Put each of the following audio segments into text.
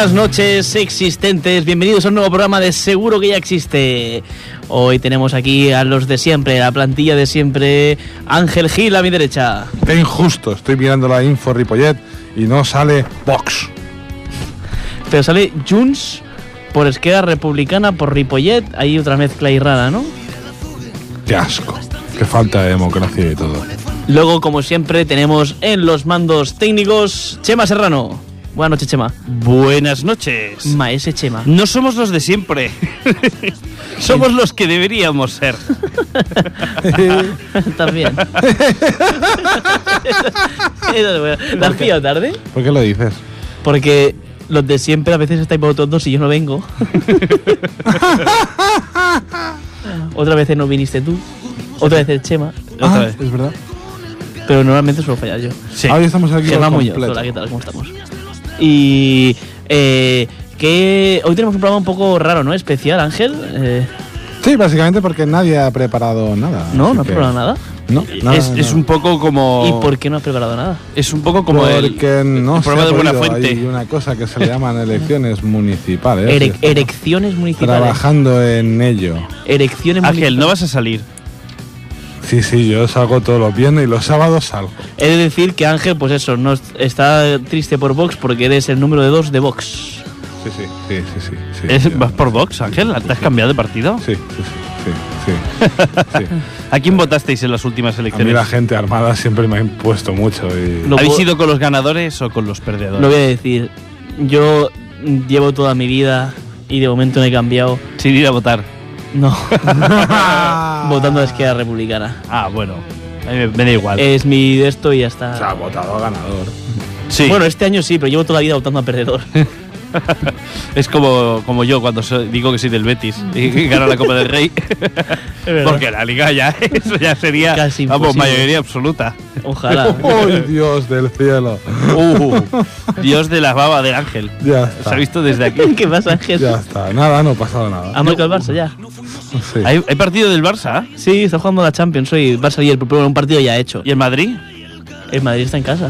Buenas noches, existentes. Bienvenidos a un nuevo programa de Seguro que ya existe. Hoy tenemos aquí a los de siempre, la plantilla de siempre. Ángel Gil a mi derecha. Qué injusto, estoy mirando la info Ripollet y no sale Vox. Pero sale Junts por Esquerra Republicana, por Ripollet. Hay otra mezcla ahí rara, ¿no? Qué asco, qué falta de democracia y todo. Luego, como siempre, tenemos en los mandos técnicos Chema Serrano. Buenas noches, Chema. Buenas noches. Maese Chema. No somos los de siempre. Somos los que deberíamos ser. También. ¿Te has pillado tarde? ¿Por qué lo dices? Porque los de siempre a veces estáis vosotros y yo no vengo. Otra vez no viniste tú. Otra vez el Chema. Otra vez. Es verdad. Pero normalmente suelo fallar yo. Sí. Hoy estamos aquí Chema al Muñoz. completo. Hola, ¿qué tal? ¿Cómo estamos? Y que hoy tenemos un programa un poco raro, ¿no? Especial, Ángel. Sí, básicamente porque nadie ha preparado nada. No, así no has que- preparado nada. No, nada, Es nada. un poco como... ¿Y por qué no has preparado nada? Es un poco como porque no el se ha programa de podido. Buenafuente. Hay una cosa que se le llaman elecciones municipales. y estamos Erecciones municipales. trabajando en ello. Erecciones Ángel, municipales. no vas a salir. Sí, yo salgo todos los viernes y los sábados salgo. He de decir que Ángel, pues eso, no está triste por Vox porque eres el número 2 de Vox. Sí. ¿Vas por Vox, Ángel? ¿Te has cambiado de partido? Sí. ¿A quién votasteis en las últimas A mí elecciones? la gente armada siempre me ha impuesto mucho y... Lo ¿Habéis puedo- ido con los ganadores o con los perdedores? Lo voy a decir. Yo llevo toda mi vida y de momento no he cambiado. Sin ir a votar. No. Votando a Esquerra Republicana. Ah, bueno. A mí me da igual. Es mi de esto y ya está. O sea, votado ganador. Sí. Bueno, este año sí, pero llevo toda la vida votando a perdedor. Es como yo cuando digo que soy del Betis y gano la Copa del Rey. verdad. Porque la Liga ya, eso ya sería, Casi vamos, imposible. mayoría absoluta. Ojalá. ¡Ay, Dios del cielo! Dios de la baba del ángel. Ya Se ha está. visto desde aquí. ¿Qué pasa, Ángel? Ya está. Nada, no ha pasado nada. ¿Ha marcado el Barça ya? Sí. ¿Hay partido del Barça? Sí, está jugando la Champions hoy. Barça y el un partido ya hecho. ¿Y el Madrid? El Madrid está en casa.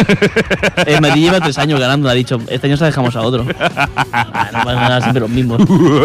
El Madrid lleva 3 años ganando, ha dicho. Este año se la dejamos a otro. Ah, no van a ganar siempre los mismos.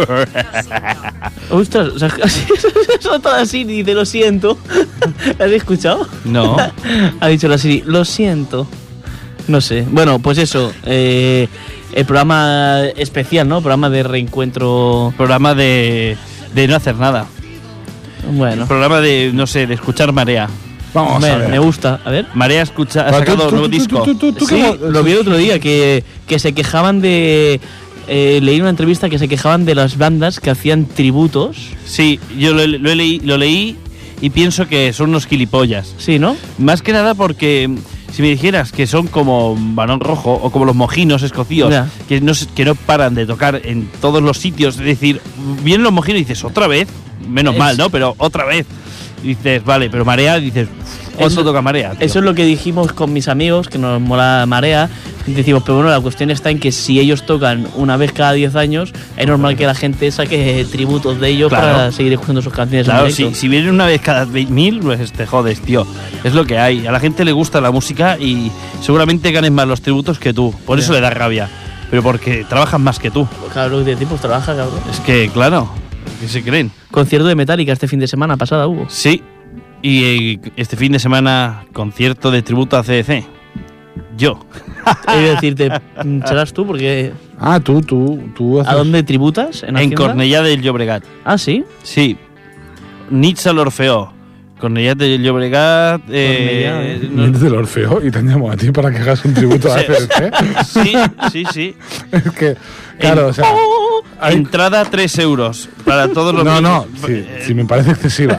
Ostras, o sea, son todas así y dice lo siento. ¿Has escuchado? No. Ha dicho la Siri, lo siento. No sé. Bueno, pues eso. El programa especial, ¿no? Programa de reencuentro. Programa de no hacer nada. Bueno, Programa de, no sé, de escuchar Marea. Vamos a ver. me gusta. A ver. Marea ha sacado un nuevo disco. ¿Tú Sí, qué lo vi el otro día, que se quejaban de... leí una entrevista que se quejaban de las bandas que hacían tributos. Sí, yo lo leí y pienso que son unos gilipollas. Sí, ¿no? Más que nada porque si me dijeras que son como Barón Rojo o como los Mojinos escocíos, Ya. que no paran de tocar en todos los sitios, es decir, vienen los Mojinos y dices, ¿otra vez? Menos mal, ¿no? Pero otra vez. Y dices, vale, pero Marea, dices, ¿cuánto Eso- toca Marea, tío? Eso es lo que dijimos con mis amigos, que nos mola Marea. Decimos, pero bueno, la cuestión está en que si ellos tocan una vez cada 10 años, es normal que la gente saque tributos de ellos Claro. para seguir escuchando sus canciones Claro, en directo. si vienen una vez cada 20.000, pues te jodes, tío. Es lo que hay. A la gente le gusta la música y seguramente ganes más los tributos que tú. Por eso le da rabia. Pero porque trabajan más que tú. Claro, de tipos trabaja, cabrón. Es que, claro, ¿qué se creen? Concierto de Metallica este fin de semana pasada hubo. Sí. Y este fin de semana, concierto de tributo a CDC. Yo. He de decirte, serás tú, porque... Ah, tú haces... ¿A dónde tributas? ¿En En Hacienda? Cornellá del Llobregat. Ah, ¿sí? Sí. Nits al Orfeó. Cornellá del Llobregat. Cornellá, no- Vienes del Orfeo y te llamo a ti para que hagas un tributo a ACDC. Sí. Es que, claro, o sea... hay- Entrada 3 euros para todos los... No, sí, me parece excesiva.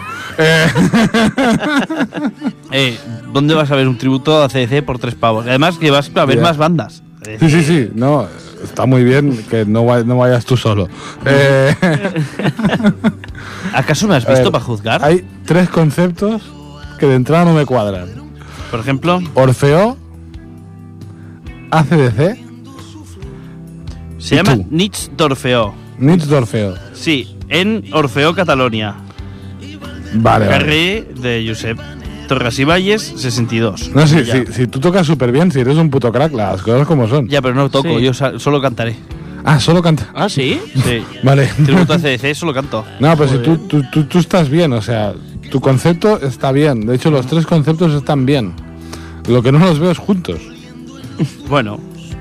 ¿Dónde vas a ver un tributo a CDC por 3 pavos? Además que vas a ver Ya. más bandas. Sí, no, está muy bien que no vayas tú solo. ¿Acaso me has A visto ver, para juzgar? Hay 3 conceptos que de entrada no me cuadran. Por ejemplo, Orfeo, ACDC, se ¿Y llama tú? Nits d'Orfeó. Nits d'Orfeo. Sí, en Orfeó, Catalonia. Vale. Carrer de Josep. Torras y Valles, 62. No, Ya. si tú tocas súper bien, si eres un puto crack, las cosas como son. Ya, pero no toco, Sí. yo solo cantaré. Ah, solo canta. ¿Ah, sí? Sí. Vale. Tributo a CDC, solo canto. No, pero si tú estás bien, o sea, tu concepto está bien. De hecho, los 3 conceptos están bien. Lo que no los veo es juntos. Bueno.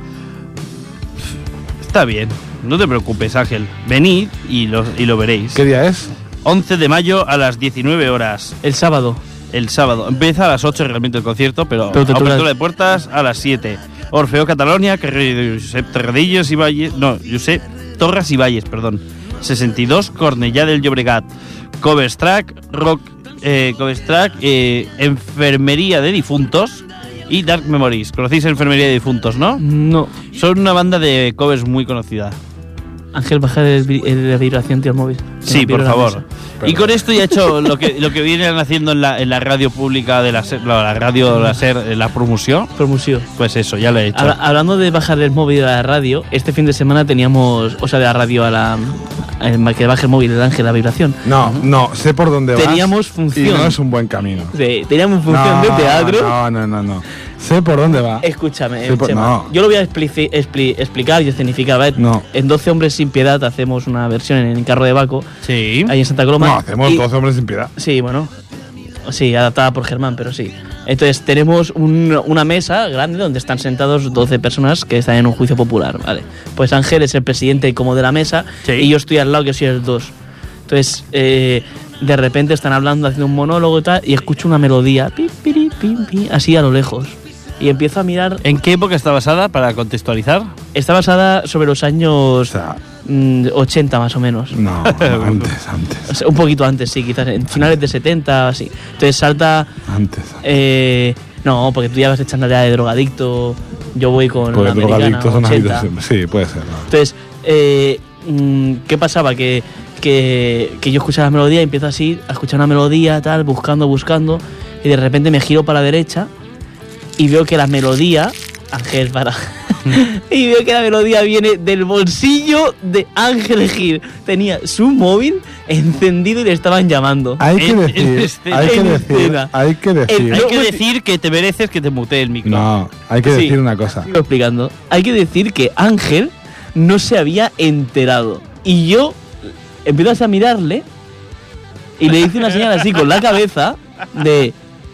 Está bien. No te preocupes, Ángel. Venid y lo veréis. ¿Qué día es? 11 de mayo a las 19 horas. El sábado. El sábado. Empieza a las 8 realmente el concierto, pero Pero te apertura toca- de puertas a las 7. Orfeo Catalonia, carrera de Josep Terradillos y Valles. No, Josep Torras y Valles, perdón. 62, Cornellá del Llobregat. Covers Track, Rock. Covers Track, Enfermería de Difuntos y Dark Memories. ¿Conocéis Enfermería de Difuntos, no? No. Son una banda de covers muy conocida. Ángel, baja la vibración, tío, al móvil. Que Sí, no por vibra la favor. mesa. Y con esto ya he hecho lo que vienen haciendo en la radio pública de la radio láser, la promoción. Promoción. Pues eso, ya lo he hecho. Hablando de bajar el móvil a la radio, este fin de semana teníamos, o sea, de la radio a la que baje el móvil el Ángel, la vibración. No, sé por dónde vas. Teníamos función. Y no es un buen camino. Sí, teníamos función de teatro. No. Sé por dónde va. Escúchame, Sí, Chema. no. Yo lo voy a explicar y escenificar. ¿Vale? No. En 12 hombres sin piedad hacemos una versión en el carro de Baco, Sí. ahí en Santa Coloma. No, hacemos Y- 12 hombres sin piedad. Sí, bueno. Sí, adaptada por Germán, pero sí. Entonces tenemos una mesa grande donde están sentados 12 personas que están en un juicio popular, ¿vale? Pues Ángel es el presidente como de la mesa Sí. y yo estoy al lado que soy el 2. Entonces, de repente están hablando, haciendo un monólogo y tal, y escucho una melodía, pi, piri, pim, pi, así a lo lejos. Y empiezo a mirar. ¿En qué época está basada, para contextualizar? Está basada sobre los años O sea, 80 más o menos. no, antes. O sea, un poquito antes, sí, quizás en finales de 70, así. Entonces salta... Antes. No, porque tú ya vas echando ya de drogadicto, yo voy con Porque la americana, drogadictos son 80. hábitos. Sí, puede ser. ¿no? Entonces, ¿qué pasaba? Que yo escuchaba la melodía y empiezo así a escuchar una melodía, tal, buscando, y de repente me giro para la derecha y veo que la melodía... Ángel, para... y veo que la melodía viene del bolsillo de Ángel Gil. Tenía su móvil encendido y le estaban llamando. Hay que En decir, escena. hay que En decir, escena. hay que decir. Hay que pues- decir que te mereces que te mutee el micro. No, hay que Sí. decir una cosa. Sigo explicando. Hay que decir que Ángel no se había enterado. Y yo empiezo a mirarle y le hice una señal así con la cabeza de...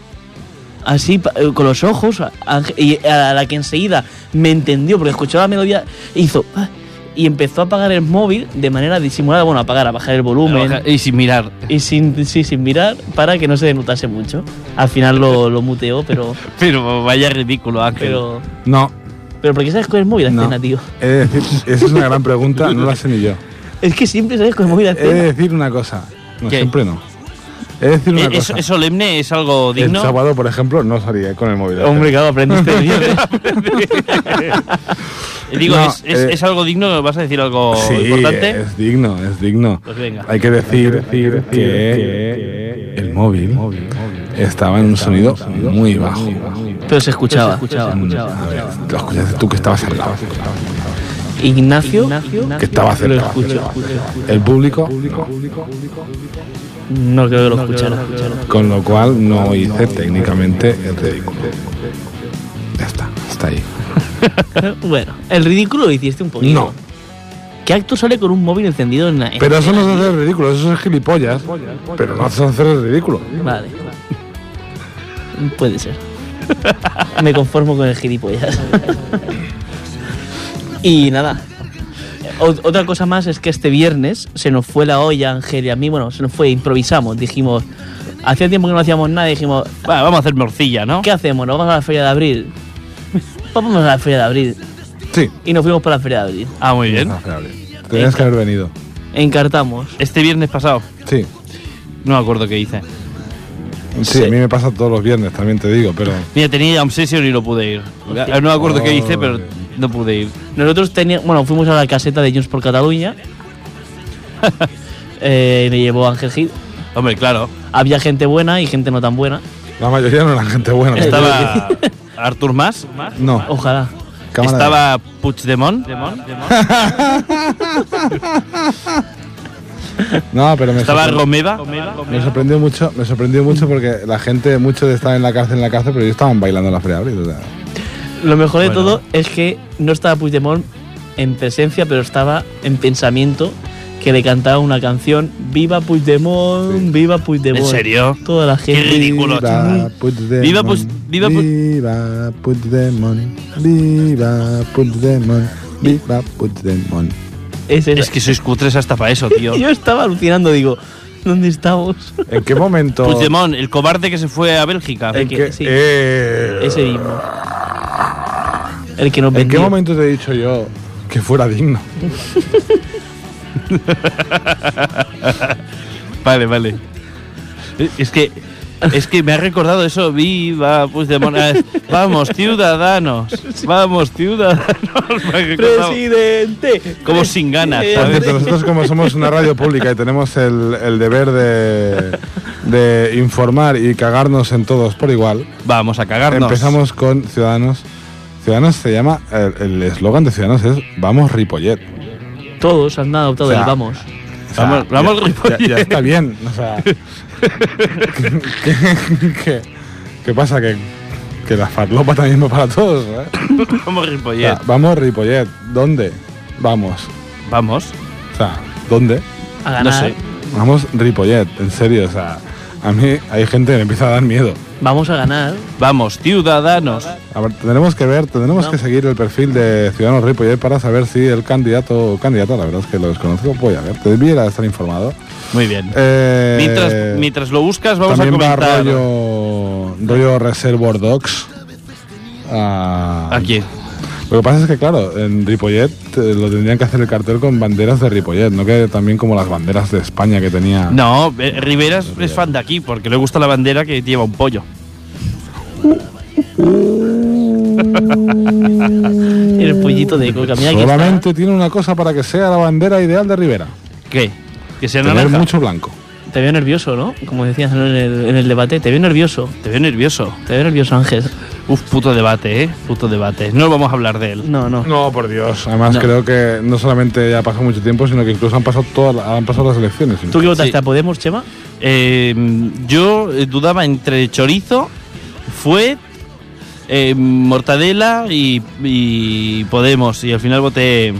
Así, con los ojos, y a la que enseguida me entendió porque escuchaba la melodía, hizo... Y empezó a apagar el móvil de manera disimulada, bueno, a bajar el volumen. Y sin mirar. Y sin mirar para que no se denotase mucho. Al final lo muteó, pero... Pero vaya ridículo, Ángel. No, Pero ¿por qué sabes con el móvil a no. escena, tío? He de decir, esa es una gran pregunta, no la sé ni yo. Es que siempre sabes con el móvil a He de escena. decir una cosa. No, ¿Qué? siempre no. He de decir una ¿Es cosa. solemne? ¿Es algo El digno? sábado, por ejemplo, no salía con el móvil. Hombre, claro, aprendiste bien. Digo, No, ¿es algo digno? ¿Vas a decir algo Sí, importante? es digno, es digno. Pues venga. Hay que decir que el móvil estaba en un sonido muy bajo. Pero se escuchaba. A ver, lo escuchaste tú que estabas al lado. Ignacio, Que estaba lo cerca. escuchó. El público, No creo que lo escuchara. con lo cual no hice técnicamente el ridículo. Ya está, hasta ahí. Bueno, el ridículo lo hiciste un poquito. No. ¿Qué acto sale con un móvil encendido en la... Pero eso no es hacer el ridículo, eso es gilipollas. Pero no haces hacer el ridículo. Vale. Puede ser. Me conformo con el gilipollas. Y nada. Otra cosa más es que este viernes se nos fue la olla, Ángel y a mí. Bueno, se nos fue, improvisamos. Dijimos, hacía tiempo que no hacíamos nada. Dijimos, Va, vamos a hacer morcilla, ¿no? ¿qué hacemos? ¿Nos vamos a la Feria de Abril? Vamos a la Feria de Abril. Sí. Y nos fuimos para la Feria de Abril. Ah, muy bien. Tenías que haber venido. Encartamos. Este viernes pasado, Sí. no me acuerdo qué hice. Sí, a mí me pasa todos los viernes, también te digo, pero... Mira, tenía Obsession y no pude ir. No me acuerdo qué hice, pero no pude ir. Nosotros teníamos, bueno, fuimos a la caseta de Junts por Cataluña. Me llevó Ángel Gil. Hombre, claro. Había gente buena y gente no tan buena. La mayoría no eran gente buena. Estaba Artur Mas. No, Ojalá. cámara de- Estaba Puigdemont. No, pero Estaba Romeva. me sorprendió mucho porque la gente, muchos estaban en la cárcel, pero ellos estaban bailando en la Feria de Abril. O sea. Lo mejor de todo es que no estaba Puigdemont en presencia, pero estaba en pensamiento, que le cantaba una canción: ¡Viva Puigdemont! Sí. ¡Viva Puigdemont! ¿En serio? Toda la gente. Qué ridículo. Viva Puigdemont. Viva Puigdemont. Viva Puigdemont. Viva Puigdemont. Es que sois cutres hasta para eso, tío. Yo estaba alucinando, digo, ¿dónde estamos? ¿En qué momento? Puigdemont, el cobarde que se fue a Bélgica. El que- sí. Ese mismo. El que nos ¿En vendió. qué momento te he dicho yo que fuera digno? Vale. Es que me ha recordado eso. Viva Puigdemont. Vamos, ciudadanos. Vamos, ciudadanos. Me ha recordado. ¡Presidente! Como sin ganas, Por ¿sabes? cierto, nosotros como somos una radio pública y tenemos el deber de informar y cagarnos en todos por igual, Vamos a cagarnos. empezamos con Ciudadanos. Ciudadanos se llama, el eslogan de Ciudadanos es Vamos Ripollet. Todos han adoptado O sea, el vamos. O sea, Vamos, ya Ripollet. está bien. O sea, ¿qué pasa? Que la farlopa también va para todos, ¿eh? Vamos, O sea, Ripollet. vamos Ripollet. ¿Dónde? Vamos. Vamos. O sea, ¿dónde? A ganar. No sé. Vamos Ripollet, en serio. O sea, a mí hay gente que me empieza a dar miedo. Vamos a ganar. Vamos, ciudadanos. A ver, tendremos que seguir el perfil de Ciudadanos Ripollet para saber si el candidato, la verdad es que lo desconozco, voy a ver, te debiera estar informado. Muy bien. Eh, Mientras lo buscas, vamos a también va comentar. rollo Reservoir Dogs. Aquí. Lo que pasa es que, claro, en Ripollet lo tendrían que hacer el cartel con banderas de Ripollet, no que también como las banderas de España que tenía. No, Rivera es fan de aquí porque le gusta la bandera que lleva un pollo. El pollito de coca. Mira que Solamente tiene una cosa para que sea la bandera ideal de Rivera: ¿Qué? Que sea tener naranja. mucho blanco. te veo nervioso, ¿no? Como decías, ¿no? en el debate. Te veo nervioso. Te veo nervioso. Te veo nervioso, Ángel. Uf, puto debate, ¿eh? Puto debate. No vamos a hablar de él. No, no. No, por Dios. Además, No. creo que no solamente ya ha pasado mucho tiempo, sino que incluso han pasado las elecciones. ¿Tú qué votaste Sí. a Podemos, Chema? Yo dudaba entre chorizo, fuet, mortadela y Podemos. Y al final voté...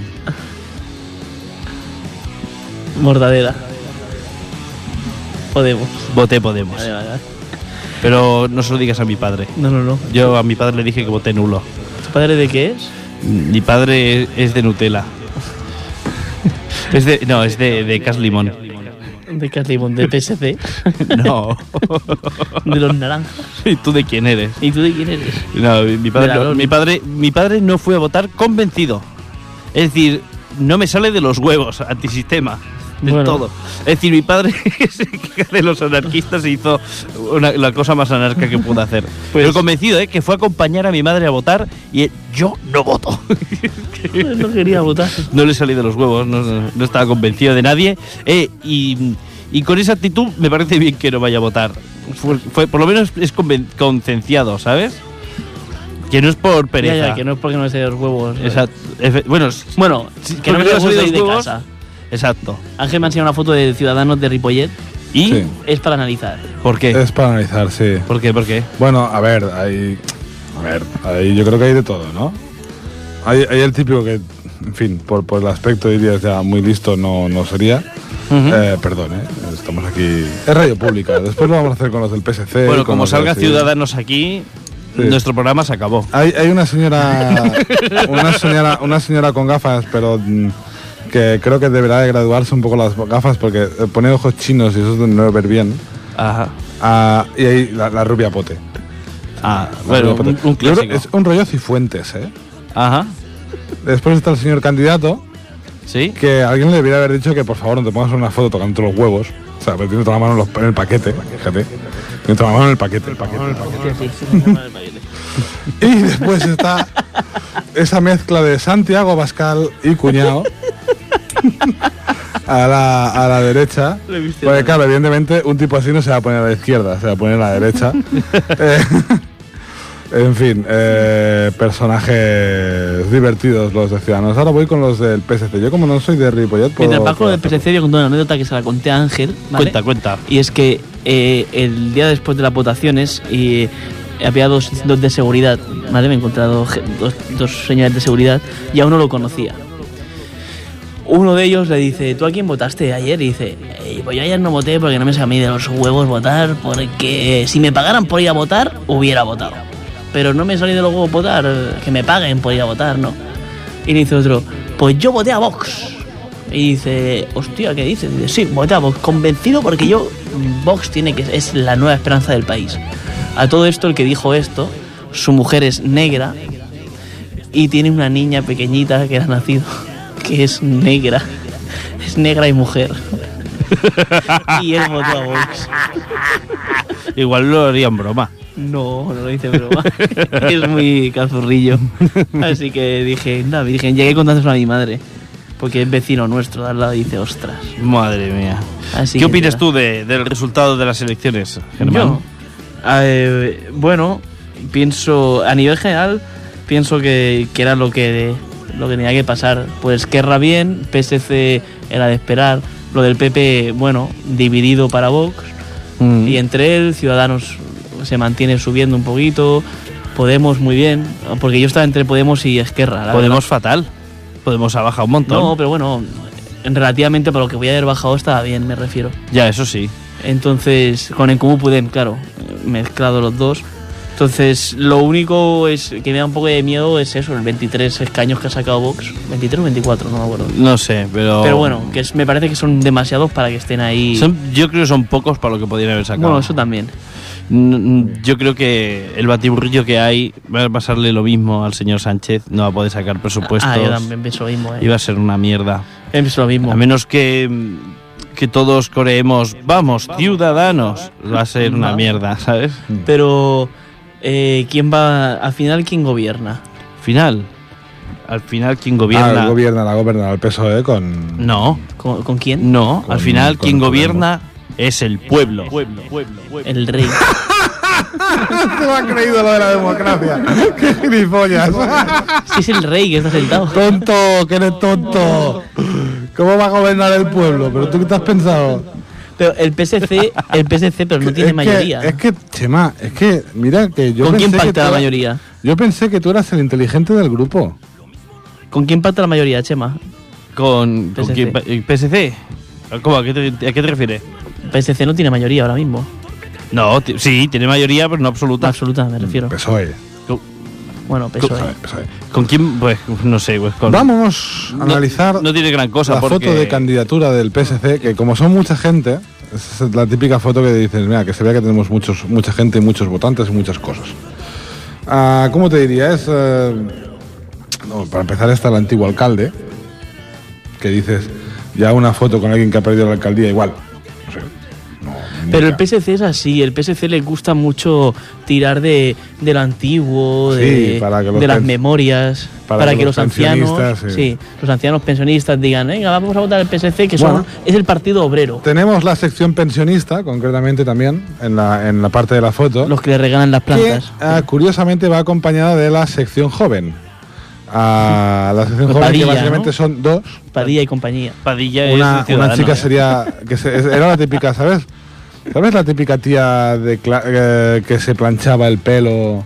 Mortadela. Podemos. Voté Podemos. Vale, vale, vale. Pero no se lo digas a mi padre. No. Yo a mi padre le dije que voté nulo. ¿Tu padre de qué es? Mi padre es de Nutella. Es de Cas Limón. De Catlimón, de PSC. No. De los naranjas. ¿Y tú de quién eres? ¿Y tú de quién eres? No, mi padre, De la no, Loli. mi padre no fue a votar convencido. Es decir, no me sale de los huevos, antisistema. Del Bueno. todo. Es decir, mi padre se queja de los anarquistas e hizo la cosa más anarca que pudo hacer. Pues- Pero convencido, que fue a acompañar a mi madre a votar y yo no voto. No quería votar. No le salí de los huevos, no estaba convencido de nadie. Y con esa actitud me parece bien que no vaya a votar. Fue por lo menos es concienciado, ¿sabes? Que no es por pereza. Ya, que no es porque no me sé de los huevos. Exacto. Bueno, Bueno, que no me porque haya salido de los huevos. casa. Exacto. Ángel me ha enseñado una foto de Ciudadanos de Ripollet. ¿Y Sí. Es para analizar. por qué? Es para analizar, sí. ¿Por qué? ¿Por qué? Bueno, a ver, ahí yo creo que hay de todo, ¿no? Hay el típico que, en fin, por el aspecto dirías ya muy listo no sería. Ujú. Perdón, estamos aquí. Es radio pública. Después lo vamos a hacer con los del PSC. Bueno, con como los salga de- Ciudadanos aquí, Sí. nuestro programa se acabó. Hay una señora, una señora con gafas, pero que creo que deberá de graduarse un poco las gafas porque pone ojos chinos y eso es de no ver bien. Ajá. Y ahí la rubia pote. Ah, La bueno, rubia pote. un Yo creo clásico. que es un rollo Cifuentes, Ajá. Después está el señor candidato, ¿Sí? que alguien le debería haber dicho que por favor no te pongas una foto tocando los huevos. O sea, pero tiene toda la mano en el paquete, fíjate. Tiene toda la mano en el paquete. Y después está esa mezcla de Santiago Abascal y Cuñado a la derecha. Lo he visto. Porque claro, evidentemente un tipo así no se va a poner a la izquierda, se va a poner a la derecha. En fin, personajes divertidos los de Ciudadanos. Ahora voy con los del PSC. Yo como no soy de Ripollet... Mientras vas con lo del PSC, voy a contar una anécdota que se la conté a Ángel, ¿vale? Cuenta. Y es que el día después de las votaciones había dos de seguridad, ¿vale? Me he encontrado dos señores de seguridad y a uno lo conocía. Uno de ellos le dice, ¿tú a quién votaste ayer? Y dice, pues yo ayer no voté porque no me salió a mí de los huevos votar, porque si me pagaran por ir a votar, hubiera votado. Pero no me salió de los huevos votar, que me paguen por ir a votar, no. Y le dice otro, pues yo voté a Vox. Y dice, hostia, ¿qué dices? Dice, sí, voté a Vox, convencido porque Vox es la nueva esperanza del país. A todo esto, el que dijo esto, su mujer es negra y tiene una niña pequeñita que ha nacido, que es negra y mujer. Y él votó a Vox. Igual lo haría en broma. No lo hice broma. Es muy cazurrillo. Así que dije, no, Virgen, llegué contándoselo a mi madre. Porque es vecino nuestro de al lado y dice, ostras. Madre mía. Así ¿Qué que opinas nada. tú del resultado de las elecciones, Germán? Bueno, pienso, a nivel general, pienso que era lo que tenía que pasar. Pues Esquerra bien, PSC era de esperar. Lo del PP, bueno, dividido para Vox. Y entre él, Ciudadanos se mantiene subiendo un poquito. Podemos muy bien, porque yo estaba entre Podemos y Esquerra. la Podemos verdad. fatal. Podemos ha bajado un montón. No, pero bueno, relativamente para lo que voy a haber bajado estaba bien, me refiero. Ya, eso sí. Entonces, con En Comú Podem, claro, mezclado los dos. Entonces, lo único que me da un poco de miedo es eso, el 23 escaños que ha sacado Vox. 23 o 24, no me acuerdo. No sé, pero... Pero bueno, me parece que son demasiados para que estén ahí. Yo creo que son pocos para lo que podrían haber sacado. Bueno, eso también. Yo creo que el batiburrillo que hay va a pasarle lo mismo al señor Sánchez. No va a poder sacar presupuestos. Yo también pienso lo mismo. Y va a ser una mierda. Pienso lo mismo. A menos que todos coreemos, vamos, Ciudadanos, va a ser una mierda, ¿sabes? Pero, ¿quién va? Al final, ¿quién gobierna? Al final, ¿quién gobierna? La gobierna el PSOE con... No, ¿Con quién? no. Al final, con quien Podemos. gobierna es el pueblo. El rey. Se me ha creído lo de la democracia. ¡Qué gilipollas! Si es el rey que está sentado. ¡Tonto! ¡Que eres tonto! ¿Cómo va a gobernar el pueblo? ¿Pero tú qué te has pensado? Pero el PSC, pero no tiene mayoría. Es que, Chema, mira que yo ¿Con quién pensé que pacta tú la eras- mayoría? Yo pensé que tú eras el inteligente del grupo. ¿Con quién pacta la mayoría, Chema? ¿Con PSC. quién? ¿PSC? ¿Cómo? ¿A qué te refieres? PSC no tiene mayoría ahora mismo. No, sí, tiene mayoría, pero no absoluta. Absoluta, me refiero. PSOE. Bueno, PSOE. PSOE. ¿Con quién? Pues no sé, pues con... Vamos a analizar No tiene gran cosa la porque... foto de candidatura del PSC, que como son mucha gente, es la típica foto que dices, mira, que se vea que tenemos mucha gente, muchos votantes y muchas cosas. ¿Cómo te diría? Para empezar está el antiguo alcalde, que dices, ya una foto con alguien que ha perdido la alcaldía igual. No sé. Pero el PSC es así, el PSC le gusta mucho tirar de lo antiguo, Sí, para que los de las pens- memorias, para para que que los los ancianos, pensionistas, sí. los ancianos pensionistas digan, venga, vamos a votar al PSC, que Bueno. es el partido obrero, Tenemos la sección pensionista, concretamente también, en la parte de la foto. los que le regalan las plantas. Que curiosamente va acompañada de la sección joven. La sección Pues joven, Padilla, que básicamente ¿no? son dos. Padilla y compañía. Padilla es Una ciudadano, chica ¿eh? sería. Era la típica, ¿sabes? ¿Sabes la típica tía que se planchaba el pelo?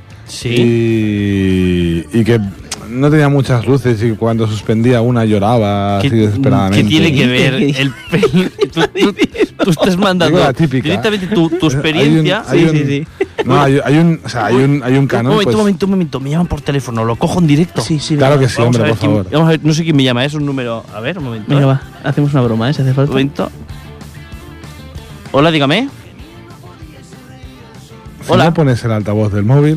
Sí. Y que no tenía muchas luces y cuando suspendía una lloraba así desesperadamente. ¿Qué tiene que ver el pelo? Tú estás mandando Digo la típica. directamente tu experiencia. Hay un- No, hay un canon. Un momento, me llaman por teléfono, lo cojo en directo. Sí, Claro venga, que sí, Vamos hombre, a ver por favor. vamos a ver, no sé quién me llama, es un número. A ver, un momento. Venga, va, hacemos una broma, si hace Un falta. momento. Hola, dígame. Si Hola. no pones el altavoz del móvil.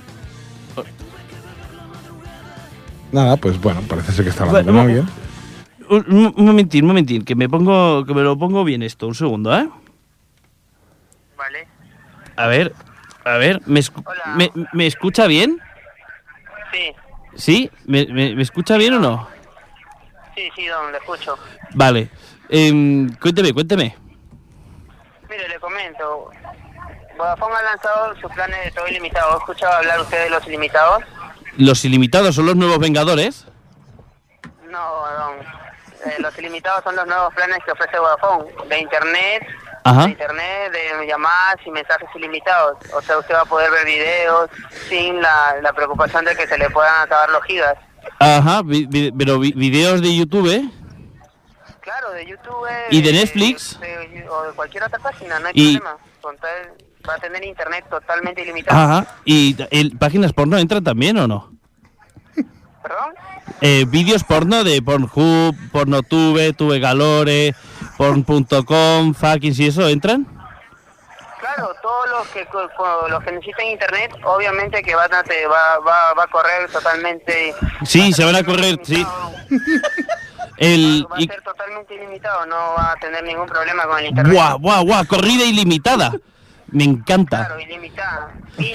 Nada, pues bueno, parece ser que está hablando con alguien. Un momentín, que me lo pongo bien esto, un segundo, ¿eh? Vale. A ver, Hola. ¿me escucha bien? Sí, ¿Sí? ¿Me escucha bien o no? sí, don, le escucho. Vale. Cuénteme. Mire, le comento. Vodafone ha lanzado sus planes de todo ilimitado. ¿Ha escuchado hablar usted de los ilimitados? ¿Los ilimitados son los nuevos Vengadores? No, don. Los ilimitados son los nuevos planes que ofrece Vodafone. De internet, Ajá. de llamadas y mensajes ilimitados. O sea, usted va a poder ver videos sin la preocupación de que se le puedan acabar los gigas. Ajá, pero videos de YouTube, ¿eh? Claro, de YouTube. ¿Y de Netflix? O de cualquier otra página, no hay Y- problema. Con tal, va a tener internet totalmente ilimitado. Ajá. ¿Y páginas porno entran también o no? ¿Perdón? Vídeos porno de Pornhub, Pornotube, Tubegalore, Porn.com, Fuckings y eso, ¿entran? Claro, todos los que necesiten internet, obviamente que va a correr totalmente. Sí, se van a correr, sí. Va a ser totalmente ilimitado, no va a tener ningún problema con el internet. ¡Guau! Corrida ilimitada. Me encanta. Claro, ilimitada,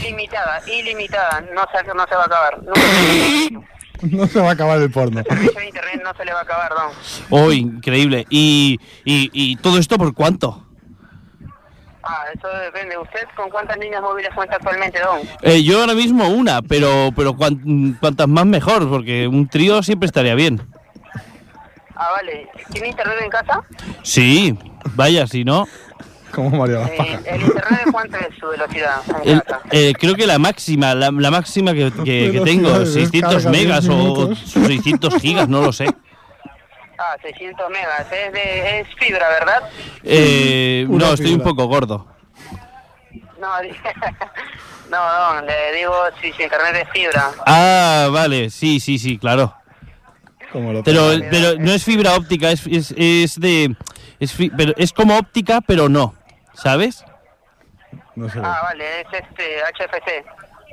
no se va a acabar. Nunca. No se va a acabar el porno. El servicio de internet no se le va a acabar, don. Oh, increíble. ¿Y todo esto por cuánto? Eso depende. ¿Usted con cuántas líneas móviles cuenta actualmente, don? Yo ahora mismo una, pero cuantas más mejor, porque un trío siempre estaría bien. Vale. ¿Tiene internet en casa? Sí, vaya, si no. Como María las Pajas. ¿El internet de cuánto es su velocidad en casa? Creo que la máxima que Velocidad tengo, de 600 descarga, megas 10 o minutos. 600 gigas, no lo sé. 600 megas. Es fibra, ¿verdad? Una No, estoy un fibra. poco gordo. No, no, le digo si internet es fibra. Ah, vale, sí, claro. Como lo Pero tenga. no es fibra óptica, pero es como óptica, pero no, ¿sabes? No sé. Vale, es HFC.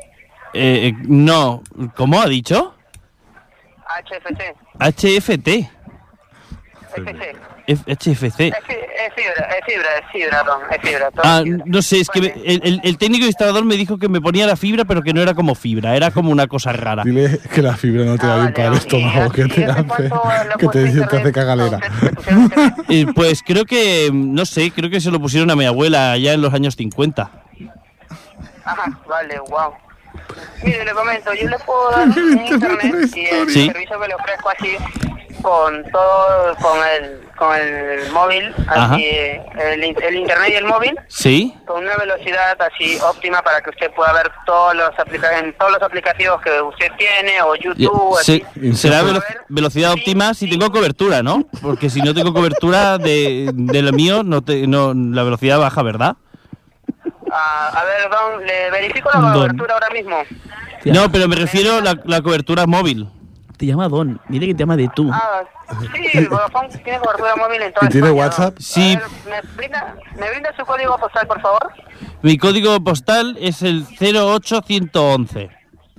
No, ¿cómo ha dicho? HFC. HFT. FC. HFC. Es fibra, don, es fibra. todo Ah, es fibra. no sé, es que el técnico instalador me dijo que me ponía la fibra, pero que no era como fibra, era como una cosa rara. Dile que la fibra no te va bien vale, para el ¿y estómago, que te hace hace, cuánto le ha que puesto te internet hace cagalera. a usted? ¿Le pusieron internet? Pues creo que, no sé, creo que se lo pusieron a mi abuela allá en los años 50. Ajá, vale, wow. Mire, le comento, yo le puedo dar un internet y el Sí. servicio que le ofrezco así con todo, con el móvil, Ajá. así, el internet y el móvil, ¿Sí? con una velocidad así óptima para que usted pueda ver en todos los aplicativos que usted tiene o YouTube, así. Será A ver, velocidad sí, óptima si sí. tengo cobertura, ¿no? Porque si no tengo cobertura de lo mío, la velocidad baja, ¿verdad? A ver, don, le verifico la Don. cobertura ahora mismo. Tía, No, pero me refiero a la cobertura móvil. te llama Don. Dile que te llama de tú. Sí, Vodafone tiene cobertura móvil en toda ¿Y tiene España, WhatsApp? don. Sí. A ver, ¿me brinda su código postal, por favor? Mi código postal es el 08111.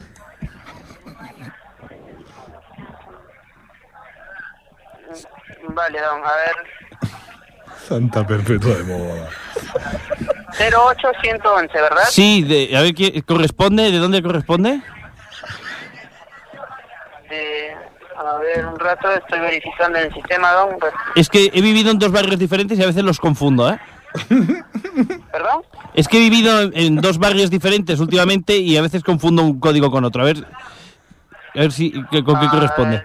Vale, don, a ver. Santa Perpetua de Mogoda. 08111, ¿verdad? Sí, a ver, ¿corresponde? ¿De dónde corresponde? A ver, un rato estoy verificando en el sistema, don. Pues, Es que he vivido en dos barrios diferentes y a veces los confundo, ¿eh? ¿Perdón? Es que he vivido en dos barrios diferentes últimamente y a veces confundo un código con otro. A ver si con qué corresponde.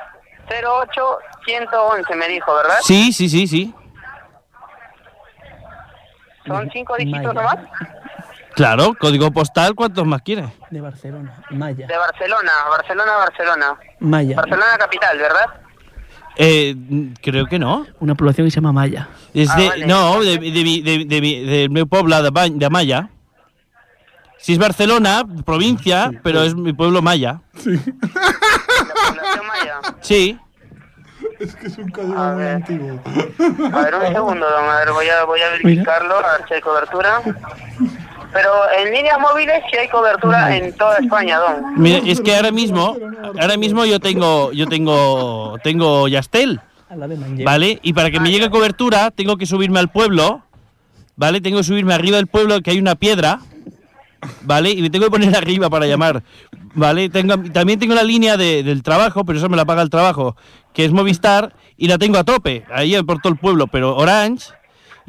08111 me dijo, ¿verdad? Sí. ¿Son 5 dígitos Maya. nomás? Claro, código postal, ¿cuántos más quieres? De Barcelona. Maya. De Barcelona. Maya. Barcelona capital, ¿verdad? Creo que no. Una población que se llama Maya. Es vale. No, de mi pueblo de Amaya. Sí es Barcelona, provincia, pero es mi pueblo maya. La población maya. Sí. Es que es un código A muy ver. antiguo. A ver, un segundo, don. A ver, voy a verificarlo, a ver si hay cobertura. Pero en líneas móviles sí hay cobertura en toda España, don. Mira, es que ahora mismo yo tengo Yastel, A la de Manja. ¿vale? Y para que me llegue cobertura tengo que subirme al pueblo, ¿vale? Tengo que subirme arriba del pueblo que hay una piedra, ¿vale? Y me tengo que poner arriba para llamar, ¿vale? También tengo la línea del trabajo, pero eso me la paga el trabajo, que es Movistar, y la tengo a tope, ahí por todo el pueblo, pero Orange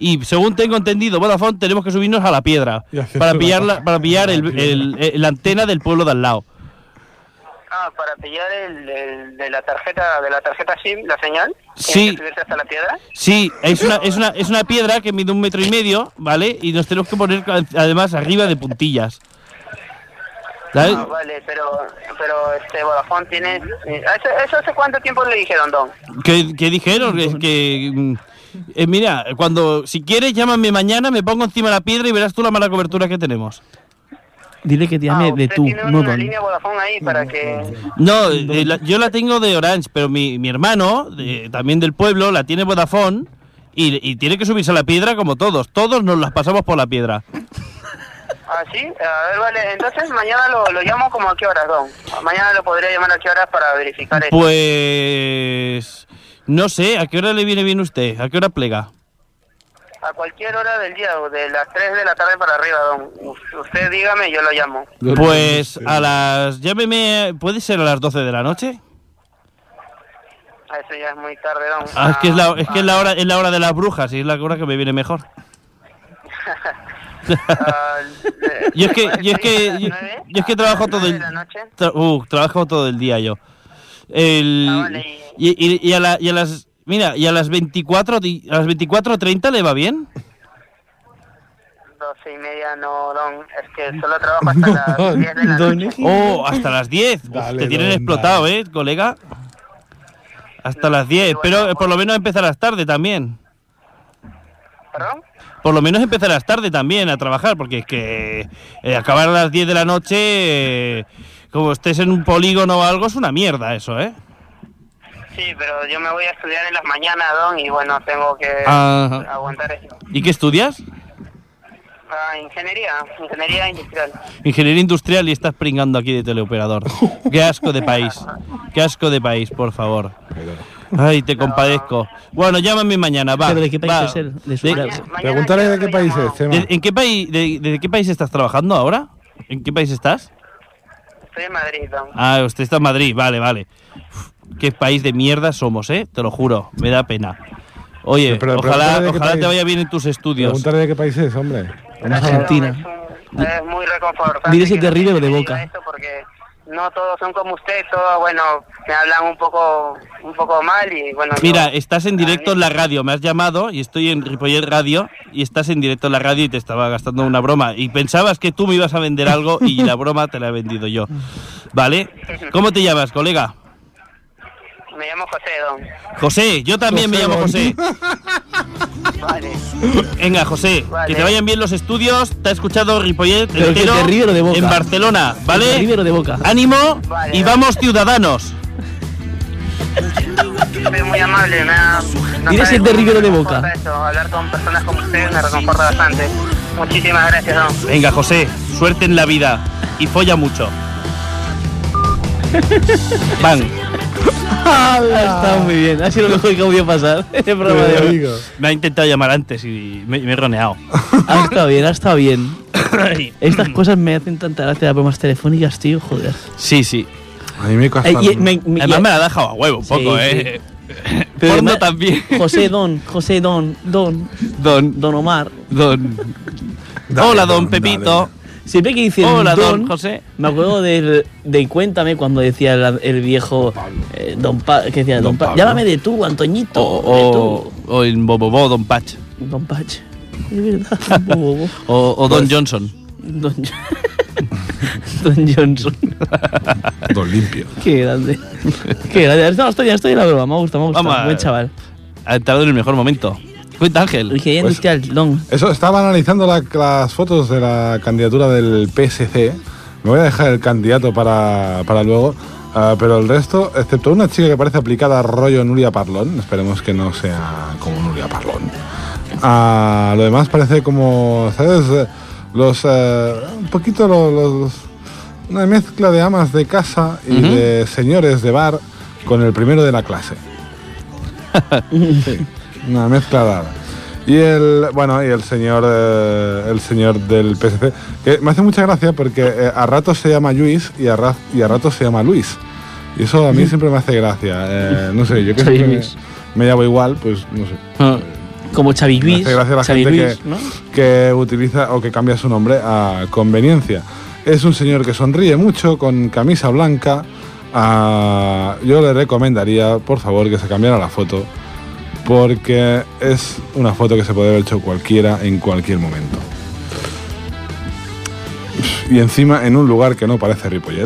y según tengo entendido, Vodafone, tenemos que subirnos a la piedra Y hacer para la pillar paja. para pillar la antena del pueblo de al lado. Para pillar de la tarjeta SIM, la señal. Sí. ¿Tienes que subirte hasta la piedra? Sí, es una piedra que mide 1,5 metros, ¿vale? Y nos tenemos que poner además arriba de puntillas. ¿Sabes? Vale, pero Vodafone tiene... ¿Eso hace cuánto tiempo le dijeron, Don? ¿Qué dijeron? Es que... mira, si quieres, llámame mañana, me pongo encima de la piedra y verás tú la mala cobertura que tenemos. Dile que te llame de usted tú, tiene no una don. línea Vodafone ahí para que... No, yo la tengo de Orange, pero mi hermano, también del pueblo, la tiene Vodafone y tiene que subirse a la piedra como todos. Todos nos las pasamos por la piedra. ¿Ah, sí? A ver, vale. Entonces mañana lo llamo como a qué horas, Don. Mañana lo podría llamar a qué horas para verificar eso. Pues... no sé, ¿a qué hora le viene bien usted? ¿A qué hora plega? A cualquier hora del día, de las 3 de la tarde para arriba, Don. Usted dígame, yo lo llamo. Pues llámeme, ¿puede ser a las 12 de la noche? Eso ya es muy tarde, Don. Es que es la hora de las brujas y es la hora que me viene mejor. Yo es que trabajo todo el trabajo todo el día yo. Vale. Y a las mira, y a las 24:30 le va bien. 12:30 no, Don. Es que solo trabajo hasta las 10 de la noche. Oh, hasta las 10. Dale, Te tienen don, explotado, dale. colega. Hasta las 10, pero por lo menos empezarás tarde también. ¿Perdón? Por lo menos empezarás tarde también a trabajar, porque es que acabar a las 10 de la noche, como estés en un polígono o algo, es una mierda eso, ¿eh? Sí, pero yo me voy a estudiar en las mañanas, Don, y bueno, tengo que Ajá. aguantar eso. ¿Y qué estudias? Ingeniería industrial. Ingeniería industrial y estás pringando aquí de teleoperador. Qué asco de país. Qué asco de país, por favor. Ay, te compadezco. Bueno, llámame mañana, va. ¿Pero de qué país va. es él? De su ¿De- casa. Pregúntale de qué país es, Chema. ¿En qué país, de qué país estás trabajando ahora? ¿En qué país estás? Estoy en Madrid, Don. Ah, usted está en Madrid, vale. Uf, qué país de mierda somos, te lo juro, me da pena. Oye, Pero ojalá pregúntale de qué te país. vaya bien en tus estudios. Pregúntale de qué país es, hombre. Vamos a hablar. Argentina. Es muy reconfortante. Dile si que te no ríe o de me boca. diga esto porque no todos son como usted, todos, bueno, me hablan un poco mal y bueno... Mira, yo- estás en directo en la radio, me has llamado y estoy en Ripollet Radio y estás en directo en la radio y te estaba gastando una broma y pensabas que tú me ibas a vender algo y la broma te la he vendido yo, ¿vale? ¿Cómo te llamas, colega? Me llamo José, Don. José, yo también me llamo José. Vale. Venga, José, Vale. que te vayan bien los estudios, te ha escuchado Ripollet Pero que entero te ríe lo de boca. en Barcelona, De ¿vale? Rivero de boca. Ánimo Vale, y vale. vamos ciudadanos. Soy muy amable, no Dile sabe si es de cómo me Rivero de reconforta Boca. eso, hablar con personas como usted me reconforta bastante. Muchísimas gracias, Don. Venga, José, suerte en la vida y folla mucho. Van. Ha estado muy bien. Ha sido lo mejor que ha podido pasar en el programa de Te hoy. digo. Me ha intentado llamar antes y me he roneado. Ha estado bien, ha estado bien. Estas cosas me hacen tanta gracia las bromas telefónicas, tío, joder. Sí, sí. A mí me cuesta. Y Además me la ha dejado a huevo un Sí, poco, sí. ¿eh? Pero Porno además- también. José Don Don. Omar. Don. Dale, Hola, don don, Pepito. Siempre que dicen Hola, don José. me acuerdo de Cuéntame cuando decía el viejo que decía Don Pablo. llámame de tú, Antoñito, O el Bobobo, Don Patch. Don Pach. Es verdad, bobo. O Don Johnson. Don Johnson. Don Limpio. Qué grande. Qué grande. No, estoy en la broma, me gusta, Vamos a- buen chaval. Ha entrado en el mejor momento. Cuenta, Ángel. Ingeniería Pues- industrial, Don. Eso, estaba analizando las fotos de la candidatura del PSC. Me voy a dejar el candidato para luego. Pero el resto, excepto una chica que parece aplicada a rollo Nuria Parlón, esperemos que no sea como Nuria Parlón. Lo demás parece como, ¿sabes? Un poquito una mezcla de amas de casa y Ujú. de señores de bar con el primero de la clase. Sí, una mezcla rara. Y el señor del PSC, que me hace mucha gracia porque a ratos se llama Luis y a ratos se llama Luis. Y eso a mí siempre me hace gracia. No sé, yo que Soy siempre Luis. me llamo igual, pues no sé. Ah. Como Xavi Me Lluís. hace gracia la Xavi gente Lluís, ¿no? que utiliza o que cambia su nombre a conveniencia. Es un señor que sonríe mucho, con camisa blanca. Yo le recomendaría, por favor, que se cambiara la foto, porque es una foto que se puede haber hecho cualquiera en cualquier momento. Y encima en un lugar que no parece Ripollet.